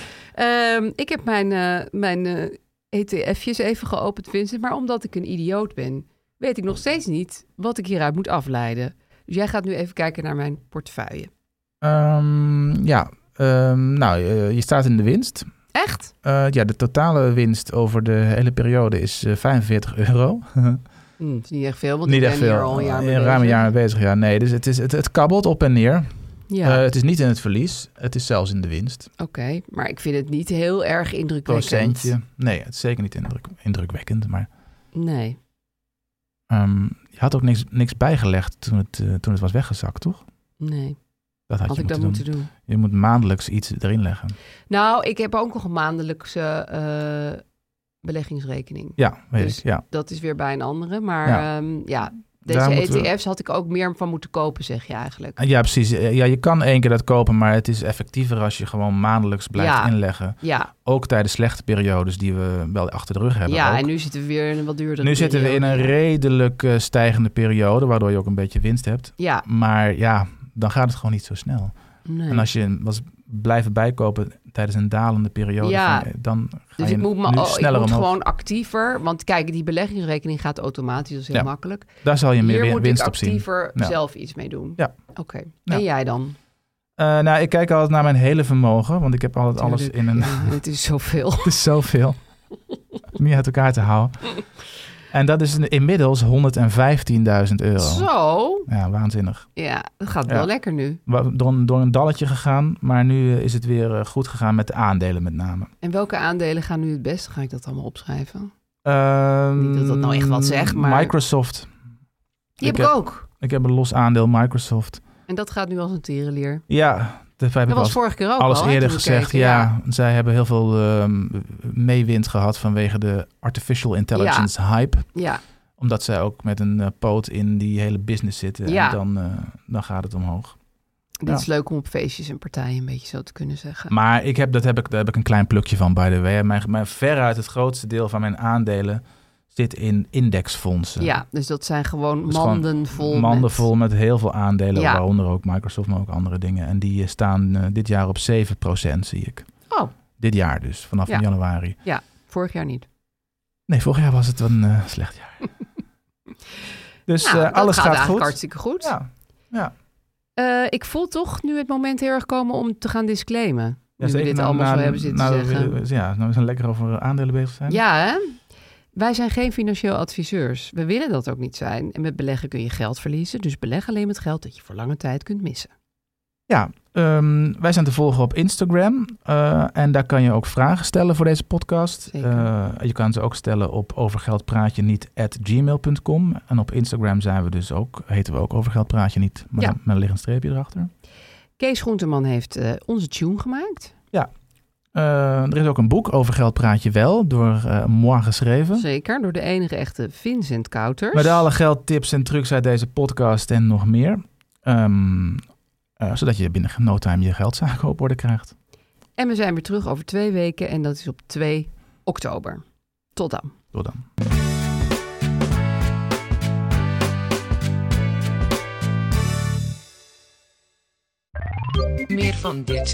S7: Um, ik heb mijn, uh, mijn uh, E T F'jes even geopend, Vincent. Maar omdat ik een idioot ben, weet ik nog steeds niet wat ik hieruit moet afleiden. Dus jij gaat nu even kijken naar mijn portefeuille.
S6: Um, ja, um, nou, uh, je staat in de winst.
S7: Echt?
S6: Uh, ja, de totale winst over de hele periode is uh, vijfenveertig euro.
S7: Hm, het is niet echt veel, want
S6: Niet
S7: ik
S6: echt
S7: ben hier
S6: veel.
S7: al een jaar mee
S6: Een
S7: bezig.
S6: ruim een jaar mee bezig, ja. Nee, dus het, is, het, het kabbelt op en neer.
S7: Ja,
S6: Uh, het is niet in het verlies. Het is zelfs in de winst.
S7: oké. Okay, maar ik vind het niet heel erg indrukwekkend.
S6: Procentje. Nee, het is zeker niet indruk, indrukwekkend. Maar
S7: Nee.
S6: um, je had ook niks, niks bijgelegd toen het, uh, toen het was weggezakt, toch?
S7: Nee.
S6: Dat had,
S7: Had
S6: je
S7: ik dat
S6: moeten
S7: moeten
S6: doen.
S7: doen?
S6: Je moet maandelijks iets erin leggen.
S7: Nou, ik heb ook nog een maandelijkse uh, beleggingsrekening.
S6: Ja, weet
S7: Dus
S6: ik. Ja.
S7: dat is weer bij een andere. Maar
S6: Ja.
S7: ja, um, ja
S6: Daar
S7: deze
S6: moeten we-
S7: E T F's had ik ook meer van moeten kopen, zeg je eigenlijk.
S6: Ja, precies. Ja, je kan één keer dat kopen, maar het is effectiever als je gewoon maandelijks blijft
S7: Ja.
S6: inleggen.
S7: Ja,
S6: Ook tijdens slechte periodes die we wel achter de rug hebben.
S7: ja
S6: ook.
S7: en nu zitten we weer in een wat duurdere
S6: Nu zitten we in een
S7: periode.
S6: redelijk uh, stijgende periode, waardoor je ook een beetje winst hebt.
S7: Ja,
S6: Maar ja, dan gaat het gewoon niet zo snel.
S7: nee.
S6: En als je was blijven bijkopen tijdens een dalende periode,
S7: Ja.
S6: van, dan ga
S7: Dus
S6: je
S7: ik moet, me,
S6: nu
S7: oh, ik
S6: sneller
S7: moet
S6: omhoog.
S7: gewoon actiever. Want kijk, die beleggingsrekening gaat automatisch. Dat is heel
S6: Ja.
S7: makkelijk.
S6: Daar zal je meer
S7: Hier
S6: win-
S7: moet
S6: winst
S7: ik
S6: op zien.
S7: actiever
S6: Ja.
S7: zelf iets mee doen.
S6: Ja.
S7: Oké.
S6: Ja.
S7: En jij dan?
S6: Uh, nou, ik kijk altijd naar mijn hele vermogen, want ik heb altijd alles
S7: Tuurlijk.
S6: in een...
S7: Ja, het is zoveel.
S6: Het is zoveel. Niet uit elkaar te houden. En dat is inmiddels honderdvijftienduizend euro.
S7: Zo.
S6: Ja, waanzinnig.
S7: Ja, dat gaat
S6: Ja.
S7: wel lekker nu.
S6: Wa- Door een, door een dalletje gegaan, maar nu uh, is het weer uh, goed gegaan met de aandelen met name.
S7: En welke aandelen gaan nu het beste? Ga ik dat allemaal opschrijven?
S6: Um,
S7: Niet dat dat nou echt wat zegt, maar-
S6: Microsoft.
S7: Die heb ik ook.
S6: Ik heb een los aandeel Microsoft.
S7: En dat gaat nu als een tierenlier.
S6: Ja, dat heb ik
S7: Dat was
S6: al
S7: vorige keer ook
S6: alles
S7: al, hè,
S6: eerder
S7: toen we
S6: gezegd.
S7: keken.
S6: Ja, zij hebben heel veel um, meewind gehad vanwege de artificial intelligence hype.
S7: Ja,
S6: Omdat zij ook met een uh, poot in die hele business zitten.
S7: Ja.
S6: En dan, uh, dan gaat het omhoog.
S7: Dit
S6: Ja.
S7: is leuk om op feestjes en partijen een beetje zo te kunnen zeggen.
S6: Maar ik heb, dat heb ik, daar heb ik een klein plukje van, by the way. Mijn, mijn veruit het grootste deel van mijn aandelen zit in indexfondsen.
S7: Ja, dus dat zijn gewoon
S6: Dus
S7: manden
S6: gewoon
S7: vol
S6: Manden
S7: met...
S6: vol met heel veel aandelen,
S7: Ja.
S6: waaronder ook Microsoft, maar ook andere dingen. En die staan uh, dit jaar op zeven procent, zie ik.
S7: Oh.
S6: Dit jaar dus, vanaf
S7: Ja.
S6: januari.
S7: Ja, vorig jaar niet.
S6: Nee, vorig jaar was het een uh, slecht jaar. Dus
S7: nou,
S6: uh,
S7: dat
S6: alles
S7: gaat,
S6: gaat,
S7: eigenlijk
S6: goed.
S7: hartstikke goed.
S6: Ja, ja.
S7: Uh, ik voel toch nu het moment heel erg komen om te gaan disclaimen.
S6: Ja,
S7: nu we
S6: zeker.
S7: dit
S6: Nou,
S7: allemaal
S6: nou,
S7: zo hebben zitten
S6: nou,
S7: zeggen.
S6: we- Ja, nou we zijn lekker over aandelen bezig zijn.
S7: Ja, hè? Wij zijn geen financieel adviseurs. We willen dat ook niet zijn. En met beleggen kun je geld verliezen. Dus beleg alleen met geld dat je voor lange tijd kunt missen.
S6: Ja, um, wij zijn te volgen op Instagram. Uh, en daar kan je ook vragen stellen voor deze podcast. Uh, je kan ze ook stellen op overgeldpraatje niet at gmail punt com. En op Instagram zijn we dus ook, heten we ook Overgeldpraatje niet, maar
S7: Ja.
S6: dan met een liggend streepje erachter.
S7: Kees Groenteman heeft uh, onze tune gemaakt.
S6: Ja, uh, er is ook een boek over Geld Praat Je Wel door uh, moi geschreven.
S7: Zeker, door de enige echte Vincent Kouters.
S6: Met alle geldtips en trucs uit deze podcast en nog meer. Um, uh, zodat je binnen no time je geldzaken op orde krijgt.
S7: En we zijn weer terug over twee weken en dat is op twee oktober. Tot dan.
S6: Tot dan.
S5: Meer van dit.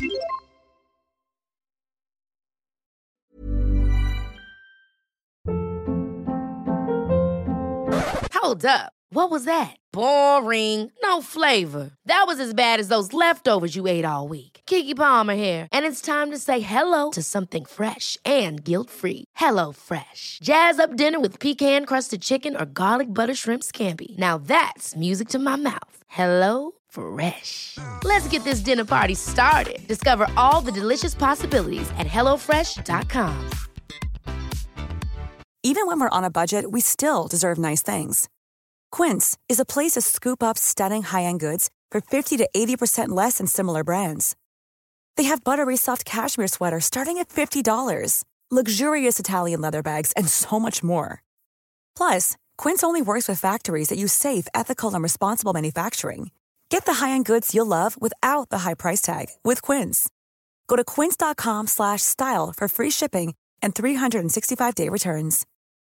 S8: Hold up. What was that? Boring. No flavor. That was as bad as those leftovers you ate all week. Keke Palmer here, and it's time to say hello to something fresh and guilt-free. Hello Fresh. Jazz up dinner with pecan-crusted chicken or garlic butter shrimp scampi. Now that's music to my mouth. Hello Fresh. Let's get this dinner party started. Discover all the delicious possibilities at hello fresh dot com.
S9: Even when we're on a budget, we still deserve nice things. Quince is a place to scoop up stunning high-end goods for fifty to eighty percent less than similar brands. They have buttery soft cashmere sweaters starting at fifty dollars, luxurious Italian leather bags, and so much more. Plus, Quince only works with factories that use safe, ethical, and responsible manufacturing. Get the high-end goods you'll love without the high price tag with Quince. Go to quince dot com slash style for free shipping and three sixty-five day returns.